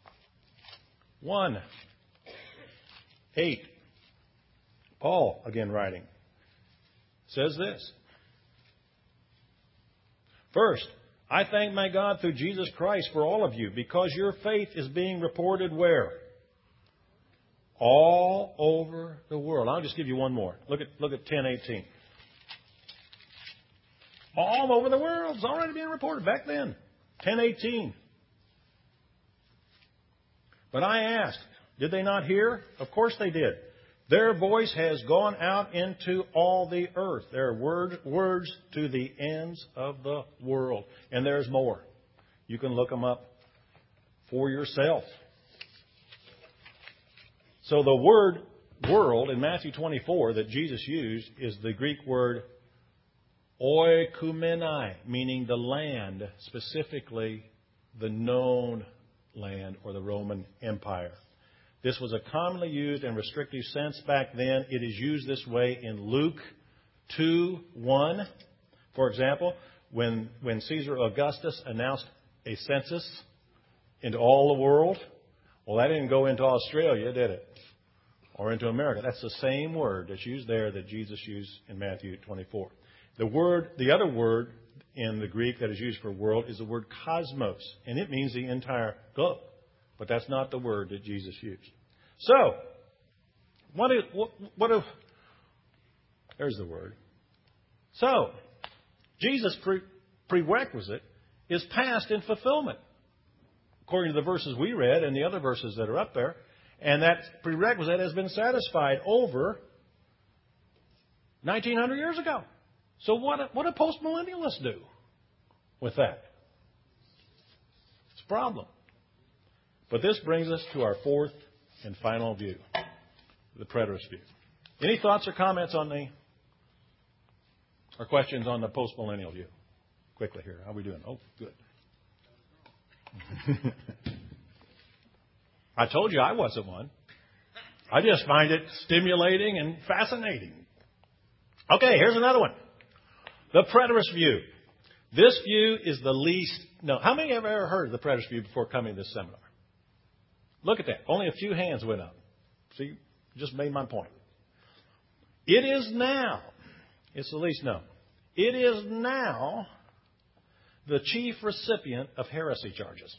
1:8. Paul, again writing, says this. First, I thank my God through Jesus Christ for all of you, because your faith is being reported where? All over the world. I'll just give you one more. Look at 10:18. All over the world. It's already being reported back then. 10:18. But I asked, did they not hear? Of course they did. Their voice has gone out into all the earth. Their words to the ends of the world. And there's more. You can look them up for yourself. So the word world in Matthew 24 that Jesus used is the Greek word oikoumene, meaning the land, specifically the known land or the Roman Empire. This was a commonly used and restrictive sense back then. It is used this way in Luke 2:1. For example, when Caesar Augustus announced a census into all the world, well, that didn't go into Australia, did it? Or into America. That's the same word that's used there that Jesus used in Matthew 24. The other word in the Greek that is used for world is the word cosmos, and it means the entire globe. But that's not the word that Jesus used. So, there's the word. So, Jesus' prerequisite is past in fulfillment, according to the verses we read and the other verses that are up there. And that prerequisite has been satisfied over 1,900 years ago. So what do postmillennialists do with that? It's a problem. But this brings us to our fourth and final view, the preterist view. Any thoughts or comments on or questions on the postmillennial view? Quickly here. How are we doing? Oh, good. I told you I wasn't one. I just find it stimulating and fascinating. Okay, here's another one. The preterist view. This view is the least known. How many have ever heard of the preterist view before coming to this seminar? Look at that. Only a few hands went up. See, just made my point. It is now, it's the least known. It is now the chief recipient of heresy charges.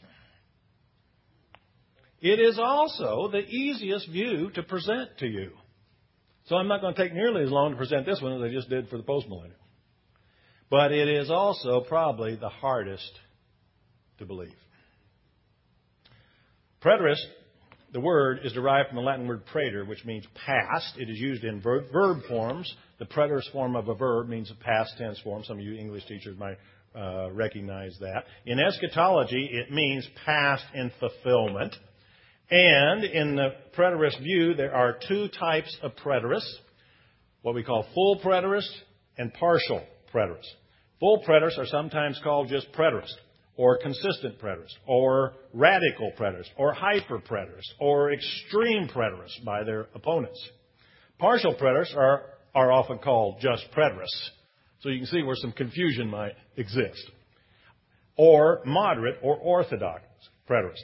It is also the easiest view to present to you. So I'm not going to take nearly as long to present this one as I just did for the postmillennial. But it is also probably the hardest to believe. Preterist, the word, is derived from the Latin word praeter, which means past. It is used in verb forms. The preterist form of a verb means a past tense form. Some of you English teachers might recognize that. In eschatology, it means past in fulfillment. And in the preterist view, there are two types of preterists, what we call full preterists and partial preterists. Full preterists are sometimes called just preterists, or consistent preterists, or radical preterists, or hyper preterists, or extreme preterists by their opponents. Partial preterists are often called just preterists. So you can see where some confusion might exist. Or moderate or orthodox preterists.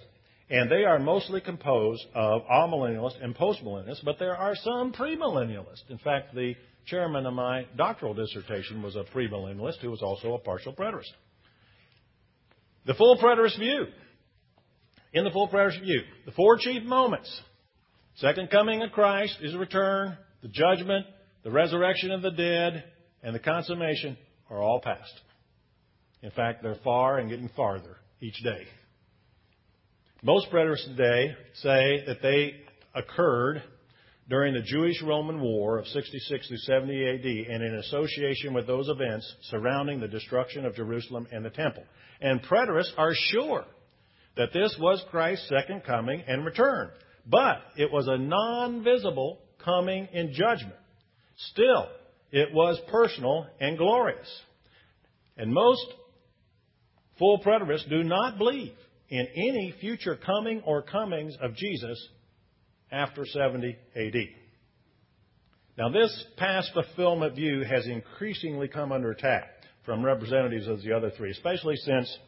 And they are mostly composed of amillennialists and postmillennialists, but there are some premillennialists. In fact, the chairman of my doctoral dissertation was a premillennialist who was also a partial preterist. The full preterist view. In the full preterist view, the four chief moments: second coming of Christ, His return, the judgment, the resurrection of the dead, and the consummation are all past. In fact, they're far and getting farther each day. Most preterists today say that they occurred during the Jewish-Roman War of 66 through 70 AD and in association with those events surrounding the destruction of Jerusalem and the temple. And preterists are sure that this was Christ's second coming and return. But it was a non-visible coming in judgment. Still, it was personal and glorious. And most full preterists do not believe in any future coming or comings of Jesus after 70 AD. Now, this past fulfillment view has increasingly come under attack from representatives of the other three, especially since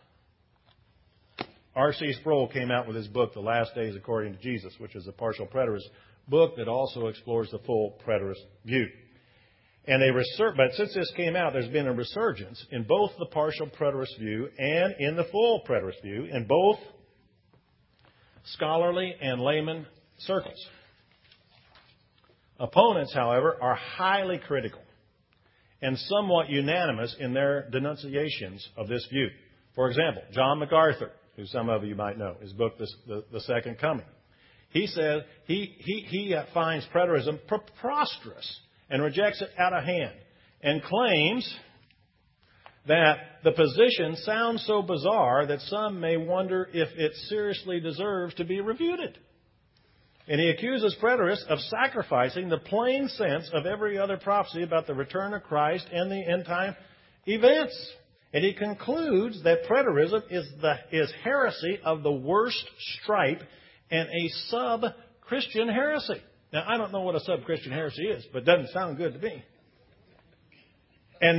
R.C. Sproul came out with his book, The Last Days According to Jesus, which is a partial preterist book that also explores the full preterist view. But since this came out, there's been a resurgence in both the partial preterist view and in the full preterist view in both scholarly and layman circles. Opponents, however, are highly critical and somewhat unanimous in their denunciations of this view. For example, John MacArthur, who some of you might know, his book, The Second Coming. He says he finds preterism preposterous and rejects it out of hand, and claims that the position sounds so bizarre that some may wonder if it seriously deserves to be refuted. And he accuses preterists of sacrificing the plain sense of every other prophecy about the return of Christ and the end-time events. And he concludes that preterism is heresy of the worst stripe and a sub-Christian heresy. Now, I don't know what a sub-Christian heresy is, but it doesn't sound good to me. And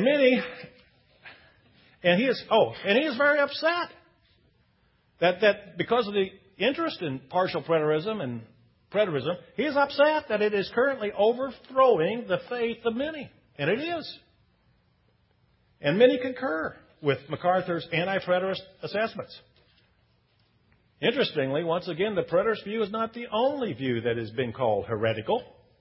he is very upset that because of the interest in partial preterism and preterism, he is upset that it is currently overthrowing the faith of many. And it is. And many concur with MacArthur's anti-preterist assessments. Interestingly, once again, the preterist view is not the only view that has been called heretical.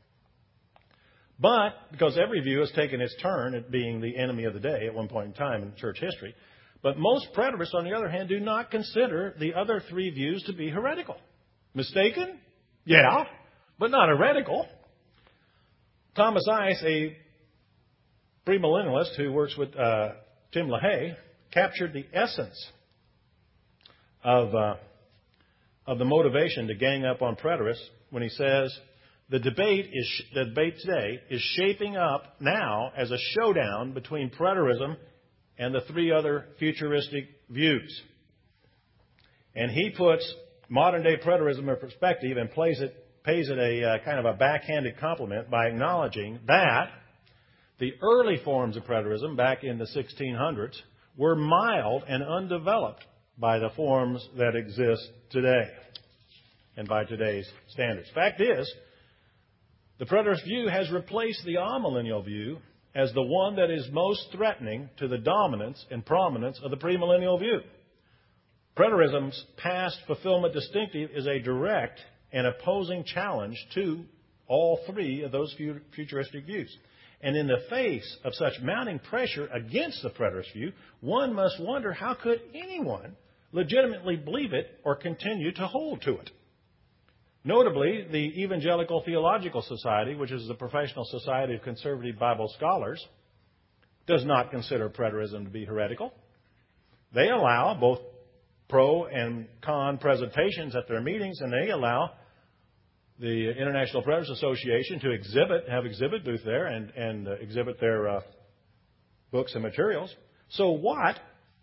But, because every view has taken its turn at being the enemy of the day at one point in time in church history, but most preterists, on the other hand, do not consider the other three views to be heretical. Mistaken? Yeah, but not heretical. Thomas Ice, a premillennialist who works with Tim LaHaye, captured the essence of the motivation to gang up on preterists when he says the debate today is shaping up now as a showdown between preterism and the three other futuristic views. And he puts modern-day preterism in perspective and pays it a kind of a backhanded compliment by acknowledging that the early forms of preterism back in the 1600s were mild and undeveloped by the forms that exist today and by today's standards. Fact is, the preterist view has replaced the amillennial view as the one that is most threatening to the dominance and prominence of the premillennial view. Preterism's past fulfillment distinctive is a direct and opposing challenge to all three of those futuristic views. And in the face of such mounting pressure against the preterist view, one must wonder how could anyone legitimately believe it or continue to hold to it. Notably, the Evangelical Theological Society, which is the professional society of conservative Bible scholars, does not consider preterism to be heretical. They allow both pro and con presentations at their meetings, and they allow the International Preterist Association to have exhibit booth there and exhibit their books and materials. So what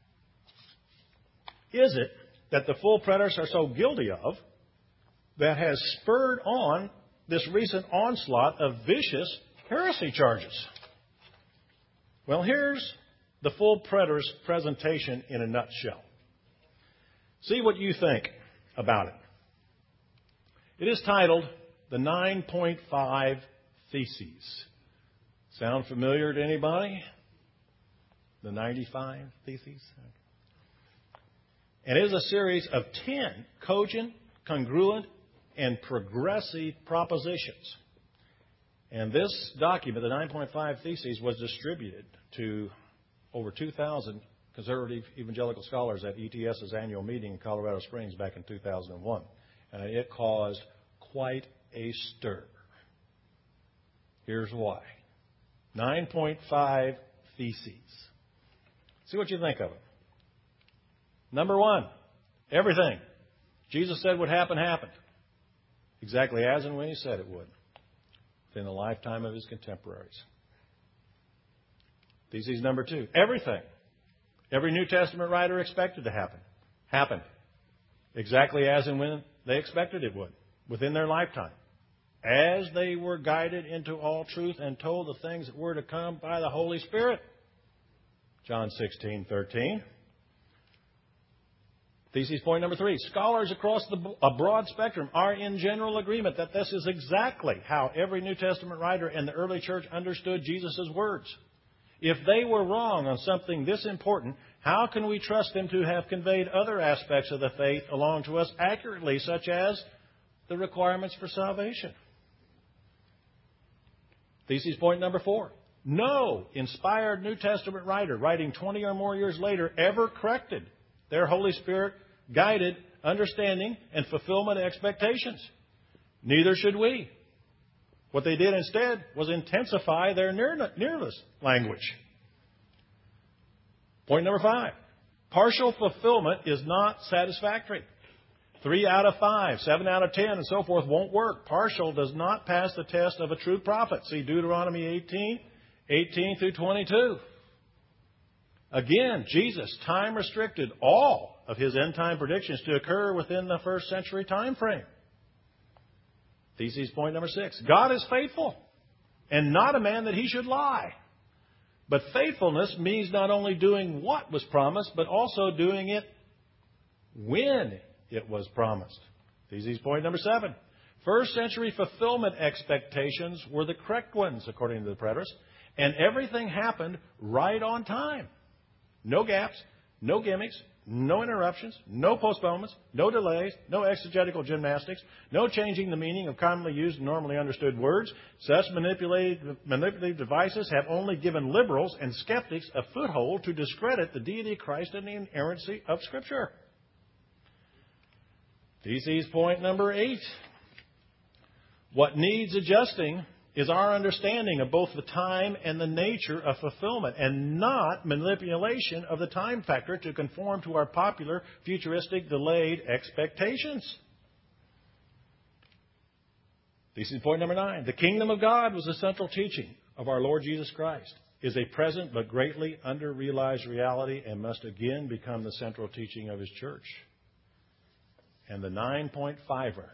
is it that the full preterists are so guilty of that has spurred on this recent onslaught of vicious heresy charges? Well, here's the full preterist presentation in a nutshell. See what you think. about it. It is titled The 9.5 Theses. Sound familiar to anybody? The 95 Theses? And it is a series of 10 cogent, congruent, and progressive propositions. And this document, the 9.5 Theses, was distributed to over 2,000 conservative evangelical scholars at ETS's annual meeting in Colorado Springs back in 2001. And it caused quite a stir. Here's why. 9.5 Theses. See what you think of it. Number one, everything Jesus said would happen, happened. Exactly as and when He said it would. Within the lifetime of His contemporaries. Thesis number two, everything every New Testament writer expected to happen, happened. Exactly as and when they expected it would. Within their lifetime. As they were guided into all truth and told the things that were to come by the Holy Spirit. John 16:13. Thesis point number three. Scholars across a broad spectrum are in general agreement that this is exactly how every New Testament writer and the early church understood Jesus' words. If they were wrong on something this important, how can we trust them to have conveyed other aspects of the faith along to us accurately, such as the requirements for salvation? Thesis point number four. No inspired New Testament writer writing 20 or more years later ever corrected their Holy Spirit guided understanding and fulfillment expectations. Neither should we. What they did instead was intensify their nearness language. Point number five. Partial fulfillment is not satisfactory. 3 out of 5, 7 out of 10, and so forth won't work. Partial does not pass the test of a true prophet. See Deuteronomy 18 through 22. Again, Jesus time restricted all of His end-time predictions to occur within the first century time frame. Thesis point number 6. God is faithful and not a man that He should lie. But faithfulness means not only doing what was promised, but also doing it when it was promised. Thesis point number 7. First century fulfillment expectations were the correct ones, according to the preterists, and everything happened right on time. No gaps, no gimmicks, no interruptions, no postponements, no delays, no exegetical gymnastics, no changing the meaning of commonly used and normally understood words. Such manipulative devices have only given liberals and skeptics a foothold to discredit the deity of Christ and the inerrancy of Scripture. Thesis point number 8. What needs adjusting is our understanding of both the time and the nature of fulfillment, and not manipulation of the time factor to conform to our popular, futuristic, delayed expectations. Thesis point number 9. The kingdom of God was the central teaching of our Lord Jesus Christ, is a present but greatly under-realized reality, and must again become the central teaching of His church. And the 9.5er.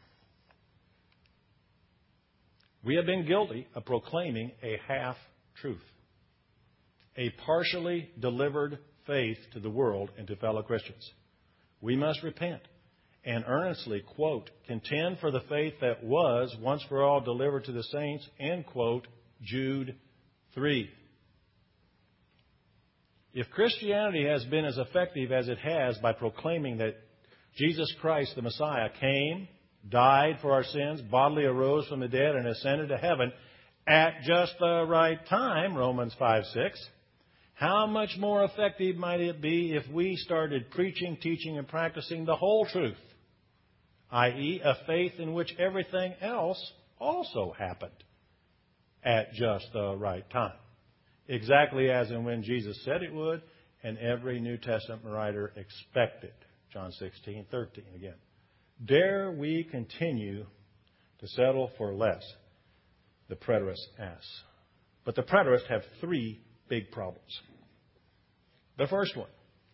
We have been guilty of proclaiming a half-truth, a partially delivered faith to the world and to fellow Christians. We must repent and earnestly, quote, contend for the faith that was once for all delivered to the saints, end quote, Jude 3. If Christianity has been as effective as it has by proclaiming that Jesus Christ, the Messiah, came, died for our sins, bodily arose from the dead, and ascended to heaven at just the right time, Romans 5:6. How much more effective might it be if we started preaching, teaching, and practicing the whole truth, i.e., a faith in which everything else also happened at just the right time, exactly as and when Jesus said it would, and every New Testament writer expected. John 16:13 again. Dare we continue to settle for less? The preterists ask. But the preterists have 3 big problems. The first one.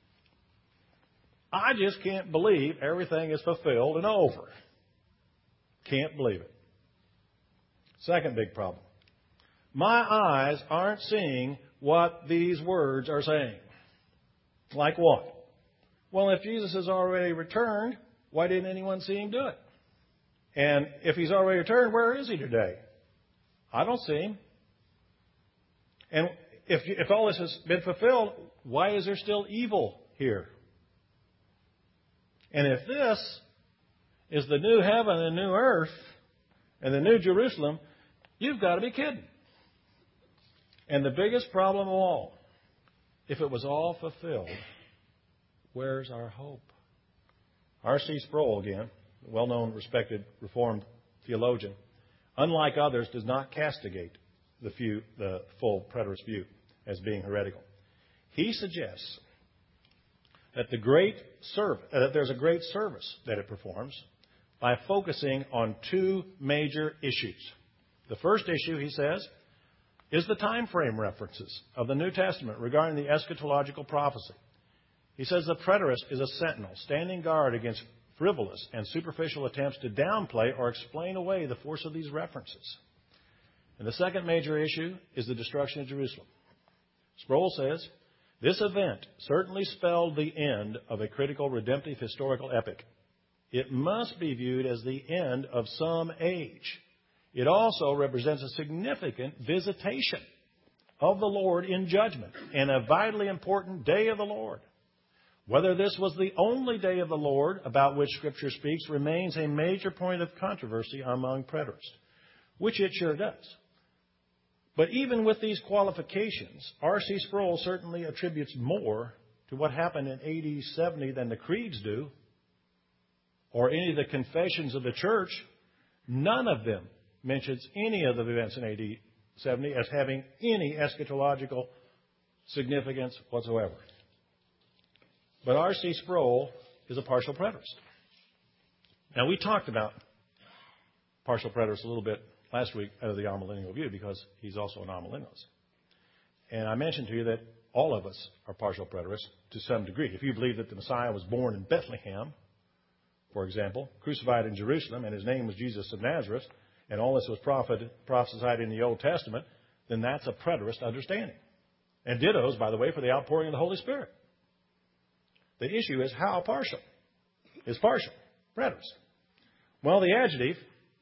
I just can't believe everything is fulfilled and over. Can't believe it. Second big problem. My eyes aren't seeing what these words are saying. Like what? Well, if Jesus has already returned, Why didn't anyone see him do it? And if he's already returned, where is he today? I don't see him. And if all this has been fulfilled, why is there still evil here? And if this is the new heaven and new earth and the new Jerusalem, you've got to be kidding. And the biggest problem of all, if it was all fulfilled, where's our hope? R.C. Sproul, again, well-known, respected Reformed theologian, unlike others, does not castigate the full preterist view as being heretical. He suggests that there's a great service that it performs by focusing on two major issues. The first issue, he says, is the time frame references of the New Testament regarding the eschatological prophecy. He says the preterist is a sentinel standing guard against frivolous and superficial attempts to downplay or explain away the force of these references. And the second major issue is the destruction of Jerusalem. Sproul says, this event certainly spelled the end of a critical redemptive historical epic. It must be viewed as the end of some age. It also represents a significant visitation of the Lord in judgment and a vitally important day of the Lord. Whether this was the only day of the Lord about which Scripture speaks remains a major point of controversy among preterists, which it sure does. But even with these qualifications, R.C. Sproul certainly attributes more to what happened in AD 70 than the creeds do, or any of the confessions of the church. None of them mentions any of the events in AD 70 as having any eschatological significance whatsoever. But R.C. Sproul is a partial preterist. Now, we talked about partial preterists a little bit last week out of the amillennial view because he's also an amillennialist. And I mentioned to you that all of us are partial preterists to some degree. If you believe that the Messiah was born in Bethlehem, for example, crucified in Jerusalem, and his name was Jesus of Nazareth, and all this was prophesied in the Old Testament, then that's a preterist understanding. And dittos, by the way, for the outpouring of the Holy Spirit. The issue is how partial is partial, preterist. Well, the adjective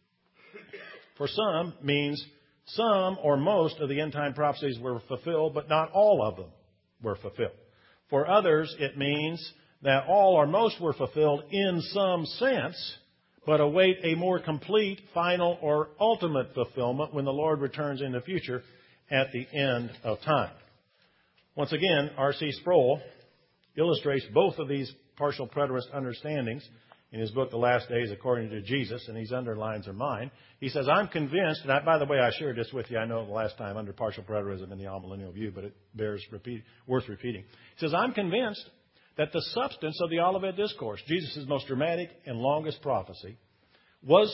for some means some or most of the end-time prophecies were fulfilled, but not all of them were fulfilled. For others, it means that all or most were fulfilled in some sense, but await a more complete, final, or ultimate fulfillment when the Lord returns in the future at the end of time. Once again, R.C. Sproul illustrates both of these partial preterist understandings in his book, The Last Days According to Jesus, and these underlines are mine. He says, I'm convinced, and by the way, I shared this with you, I know the last time, under partial preterism in the amillennial view, but it bears worth repeating. He says, I'm convinced that the substance of the Olivet Discourse, Jesus' most dramatic and longest prophecy, was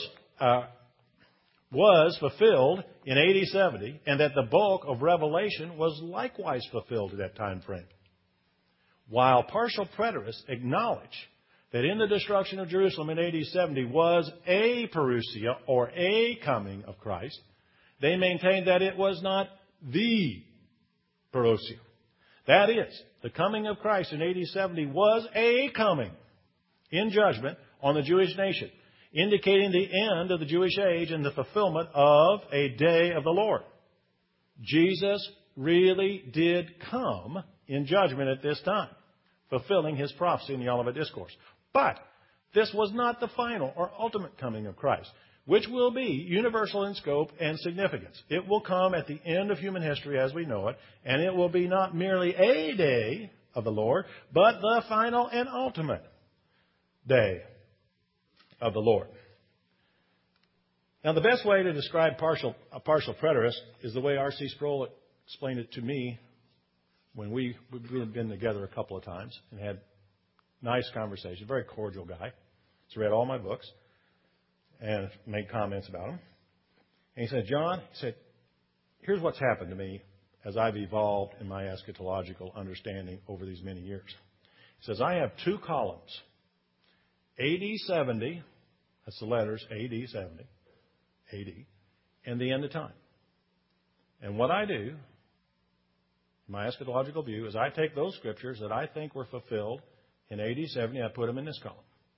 fulfilled in AD 70, and that the bulk of Revelation was likewise fulfilled at that time frame. While partial preterists acknowledge that in the destruction of Jerusalem in AD 70 was a parousia, or a coming of Christ, they maintain that it was not the parousia. That is, the coming of Christ in AD 70 was a coming in judgment on the Jewish nation, indicating the end of the Jewish age and the fulfillment of a day of the Lord. Jesus really did come in judgment at this time, fulfilling his prophecy in the Olivet Discourse. But this was not the final or ultimate coming of Christ, which will be universal in scope and significance. It will come at the end of human history as we know it, and it will be not merely a day of the Lord, but the final and ultimate day of the Lord. Now, the best way to describe a partial preterist is the way R.C. Sproul explained it to me when we've been together a couple of times and had nice conversation. Very cordial guy. He's read all my books and made comments about them. And he said, John, here's what's happened to me as I've evolved in my eschatological understanding over these many years. He says, I have two columns. AD 70, that's the letters, AD 70, AD, and the end of time. And what I do, my eschatological view, is I take those scriptures that I think were fulfilled in AD 70, I put them in this column.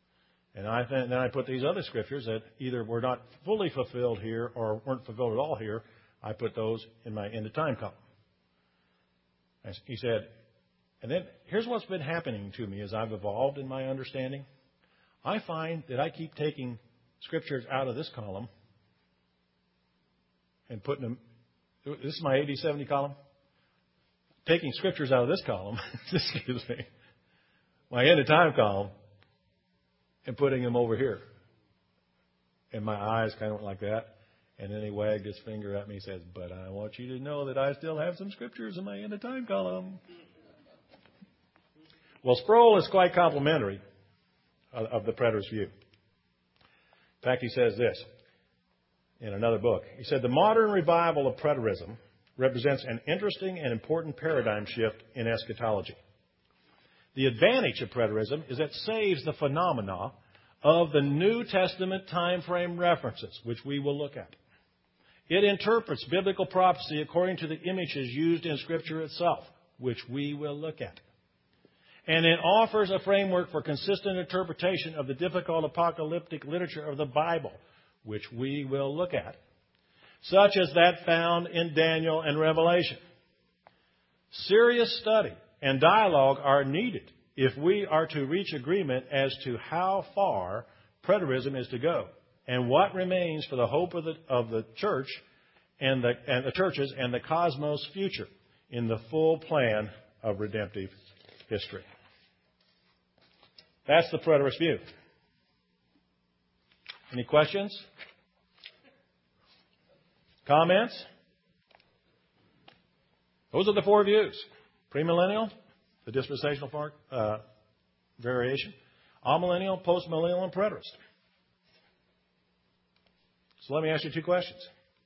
And then I put these other scriptures that either were not fully fulfilled here or weren't fulfilled at all here. I put those in my end of time column. And he said, and then here's what's been happening to me as I've evolved in my understanding. I find that I keep taking scriptures out of this column and putting them, this is my 80-70 column, taking scriptures out of this column, excuse me, my end of time column, and putting them over here. And my eyes kind of went like that. And then he wagged his finger at me and says, but I want you to know that I still have some scriptures in my end of time column. Well, Sproul is quite complimentary of the preterist view. In fact, he says this in another book. He said, the modern revival of preterism represents an interesting and important paradigm shift in eschatology. The advantage of preterism is it saves the phenomena of the New Testament time frame references, which we will look at. It interprets biblical prophecy according to the images used in Scripture itself, which we will look at. And it offers a framework for consistent interpretation of the difficult apocalyptic literature of the Bible, which we will look at, such as that found in Daniel and Revelation. Serious study and dialogue are needed if we are to reach agreement as to how far preterism is to go and what remains for the hope of the church and the churches and the cosmos' future in the full plan of redemptive history. That's the preterist view. Any questions? Comments? Those are the four views. Premillennial, the dispensational variation, amillennial, postmillennial, and preterist. So let me ask you two questions.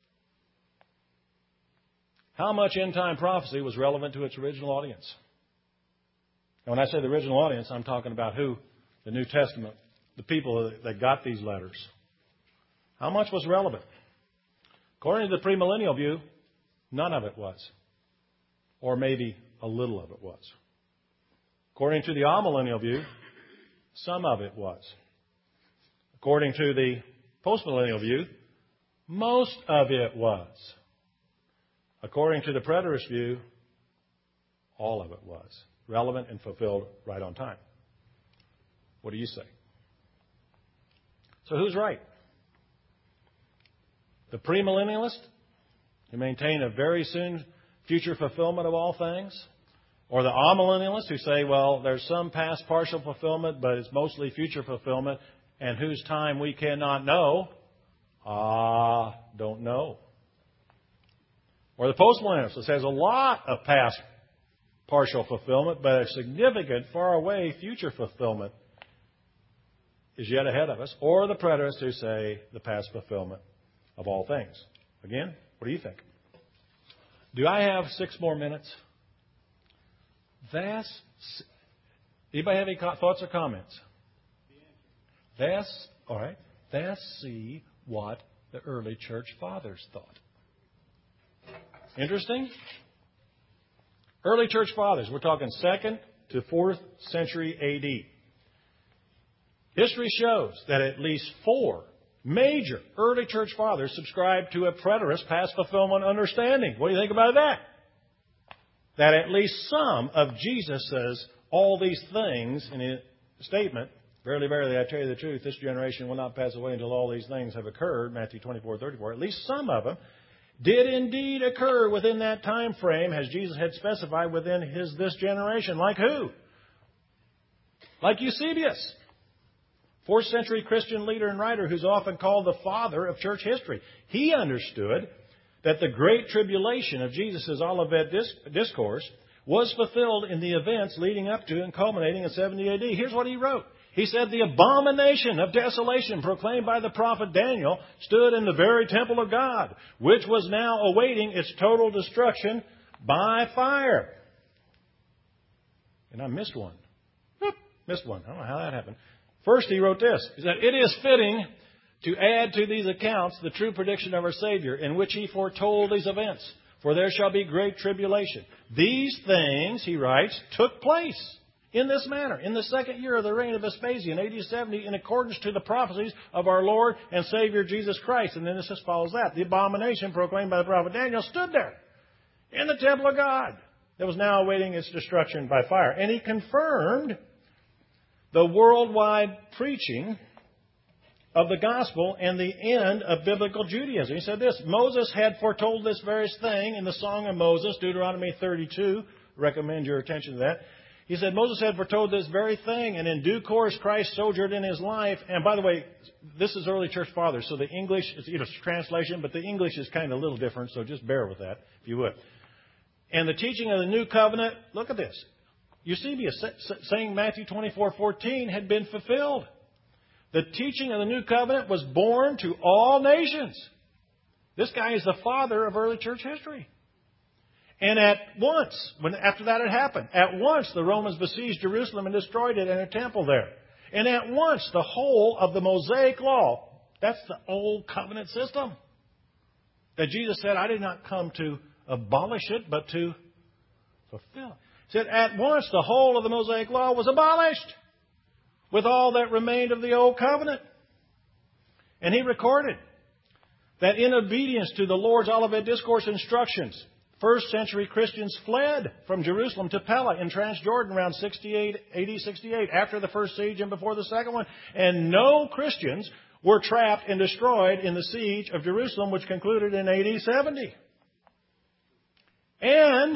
How much end-time prophecy was relevant to its original audience? And when I say the original audience, I'm talking about who? The New Testament, the people that got these letters. How much was relevant? According to the premillennial view, none of it was. Or maybe a little of it was. According to the amillennial view, some of it was. According to the postmillennial view, most of it was. According to the preterist view, all of it was. Relevant and fulfilled right on time. What do you say? So who's right? The premillennialist, who maintain a very soon future fulfillment of all things? Or the amillennialists who say, well, there's some past partial fulfillment, but it's mostly future fulfillment, and whose time we cannot know? Don't know. Or the postmillennialist that says a lot of past partial fulfillment, but a significant, far away future fulfillment is yet ahead of us. Or the preterists who say the past fulfillment of all things. Again, what do you think? Do I have 6 more minutes? Anybody have any thoughts or comments? All right. Let's see what the early church fathers thought. Interesting? Early church fathers, we're talking 2nd to 4th century A.D. History shows that at least 4 major early church fathers subscribed to a preterist past fulfillment understanding. What do you think about that? That at least some of Jesus' all these things in his statement, verily, verily, I tell you the truth, this generation will not pass away until all these things have occurred, Matthew 24:34. At least some of them did indeed occur within that time frame as Jesus had specified within this generation. Like who? Like Eusebius, 4th century Christian leader and writer who's often called the father of church history. He understood that the great tribulation of Jesus' Olivet Discourse was fulfilled in the events leading up to and culminating in 70 A.D. Here's what he wrote. He said, the abomination of desolation proclaimed by the prophet Daniel stood in the very temple of God, which was now awaiting its total destruction by fire. And I missed one. Missed one. I don't know how that happened. First, he wrote this. He said, it is fitting to add to these accounts the true prediction of our Savior, in which he foretold these events. For there shall be great tribulation. These things, he writes, took place in this manner, in the second year of the reign of Vespasian, AD 70, in accordance to the prophecies of our Lord and Savior Jesus Christ. And then this just follows that. The abomination proclaimed by the prophet Daniel stood there in the temple of God that was now awaiting its destruction by fire. And he confirmed the worldwide preaching of the gospel and the end of biblical Judaism. He said this: Moses had foretold this very thing in the Song of Moses, Deuteronomy 32. Recommend your attention to that. He said Moses had foretold this very thing, and in due course Christ sojourned in his life. And by the way, this is early church fathers, so the English is translation, but the English is kind of a little different, so just bear with that, if you would. And the teaching of the new covenant, look at this. Eusebius saying Matthew 24:14 had been fulfilled. The teaching of the new covenant was born to all nations. This guy is the father of early church history. And at once, after that had happened, at once the Romans besieged Jerusalem and destroyed it and a temple there. And at once the whole of the Mosaic law, that's the old covenant system, that Jesus said, I did not come to abolish it, but to fulfill it. He said, at once the whole of the Mosaic law was abolished with all that remained of the old covenant. And he recorded that in obedience to the Lord's Olivet Discourse instructions, first century Christians fled from Jerusalem to Pella in Transjordan around AD 68, after the first siege and before the second one. And no Christians were trapped and destroyed in the siege of Jerusalem, which concluded in AD 70. And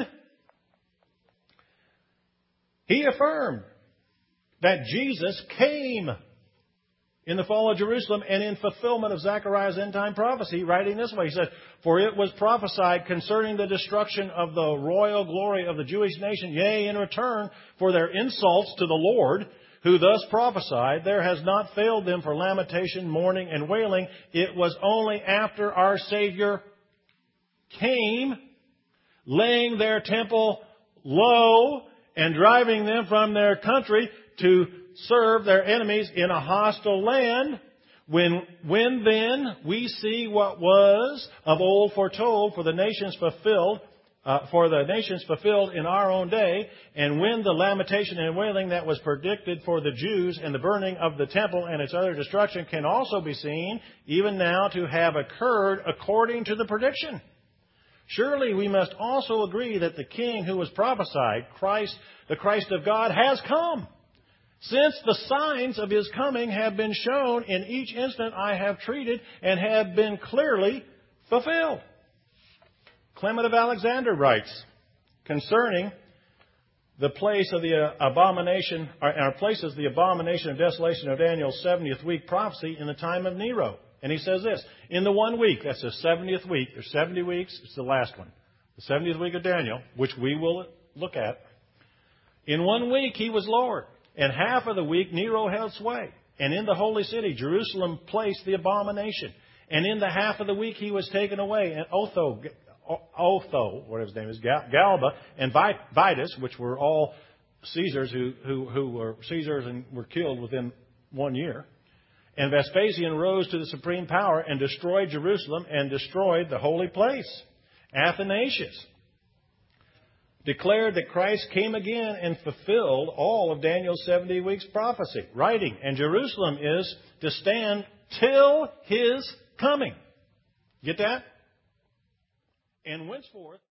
he affirmed that Jesus came in the fall of Jerusalem and in fulfillment of Zechariah's end-time prophecy, writing this way. He said, for it was prophesied concerning the destruction of the royal glory of the Jewish nation, yea, in return for their insults to the Lord, who thus prophesied, there has not failed them for lamentation, mourning, and wailing. It was only after our Savior came, laying their temple low and driving them from their country to serve their enemies in a hostile land, when then we see what was of old foretold for the nations fulfilled in our own day, and when the lamentation and wailing that was predicted for the Jews and the burning of the temple and its other destruction can also be seen even now to have occurred according to the prediction. Surely we must also agree that the King who was prophesied, Christ, the Christ of God, has come. Since the signs of his coming have been shown in each instant I have treated and have been clearly fulfilled. Clement of Alexander writes concerning the place of the abomination, or places the abomination of desolation of Daniel's 70th week prophecy in the time of Nero. And he says this: in the 1 week, that's the 70th week, there's 70 weeks, it's the last one, the 70th week of Daniel, which we will look at. In 1 week he was Lord, and half of the week Nero held sway. And in the holy city, Jerusalem placed the abomination. And in the half of the week he was taken away. And Otho, whatever his name is, Galba, and Vitus, which were all Caesars who were Caesars and were killed within 1 year. And Vespasian rose to the supreme power and destroyed Jerusalem and destroyed the holy place. Athanasius declared that Christ came again and fulfilled all of Daniel's 70 weeks prophecy, writing, and Jerusalem is to stand till his coming. Get that? And henceforth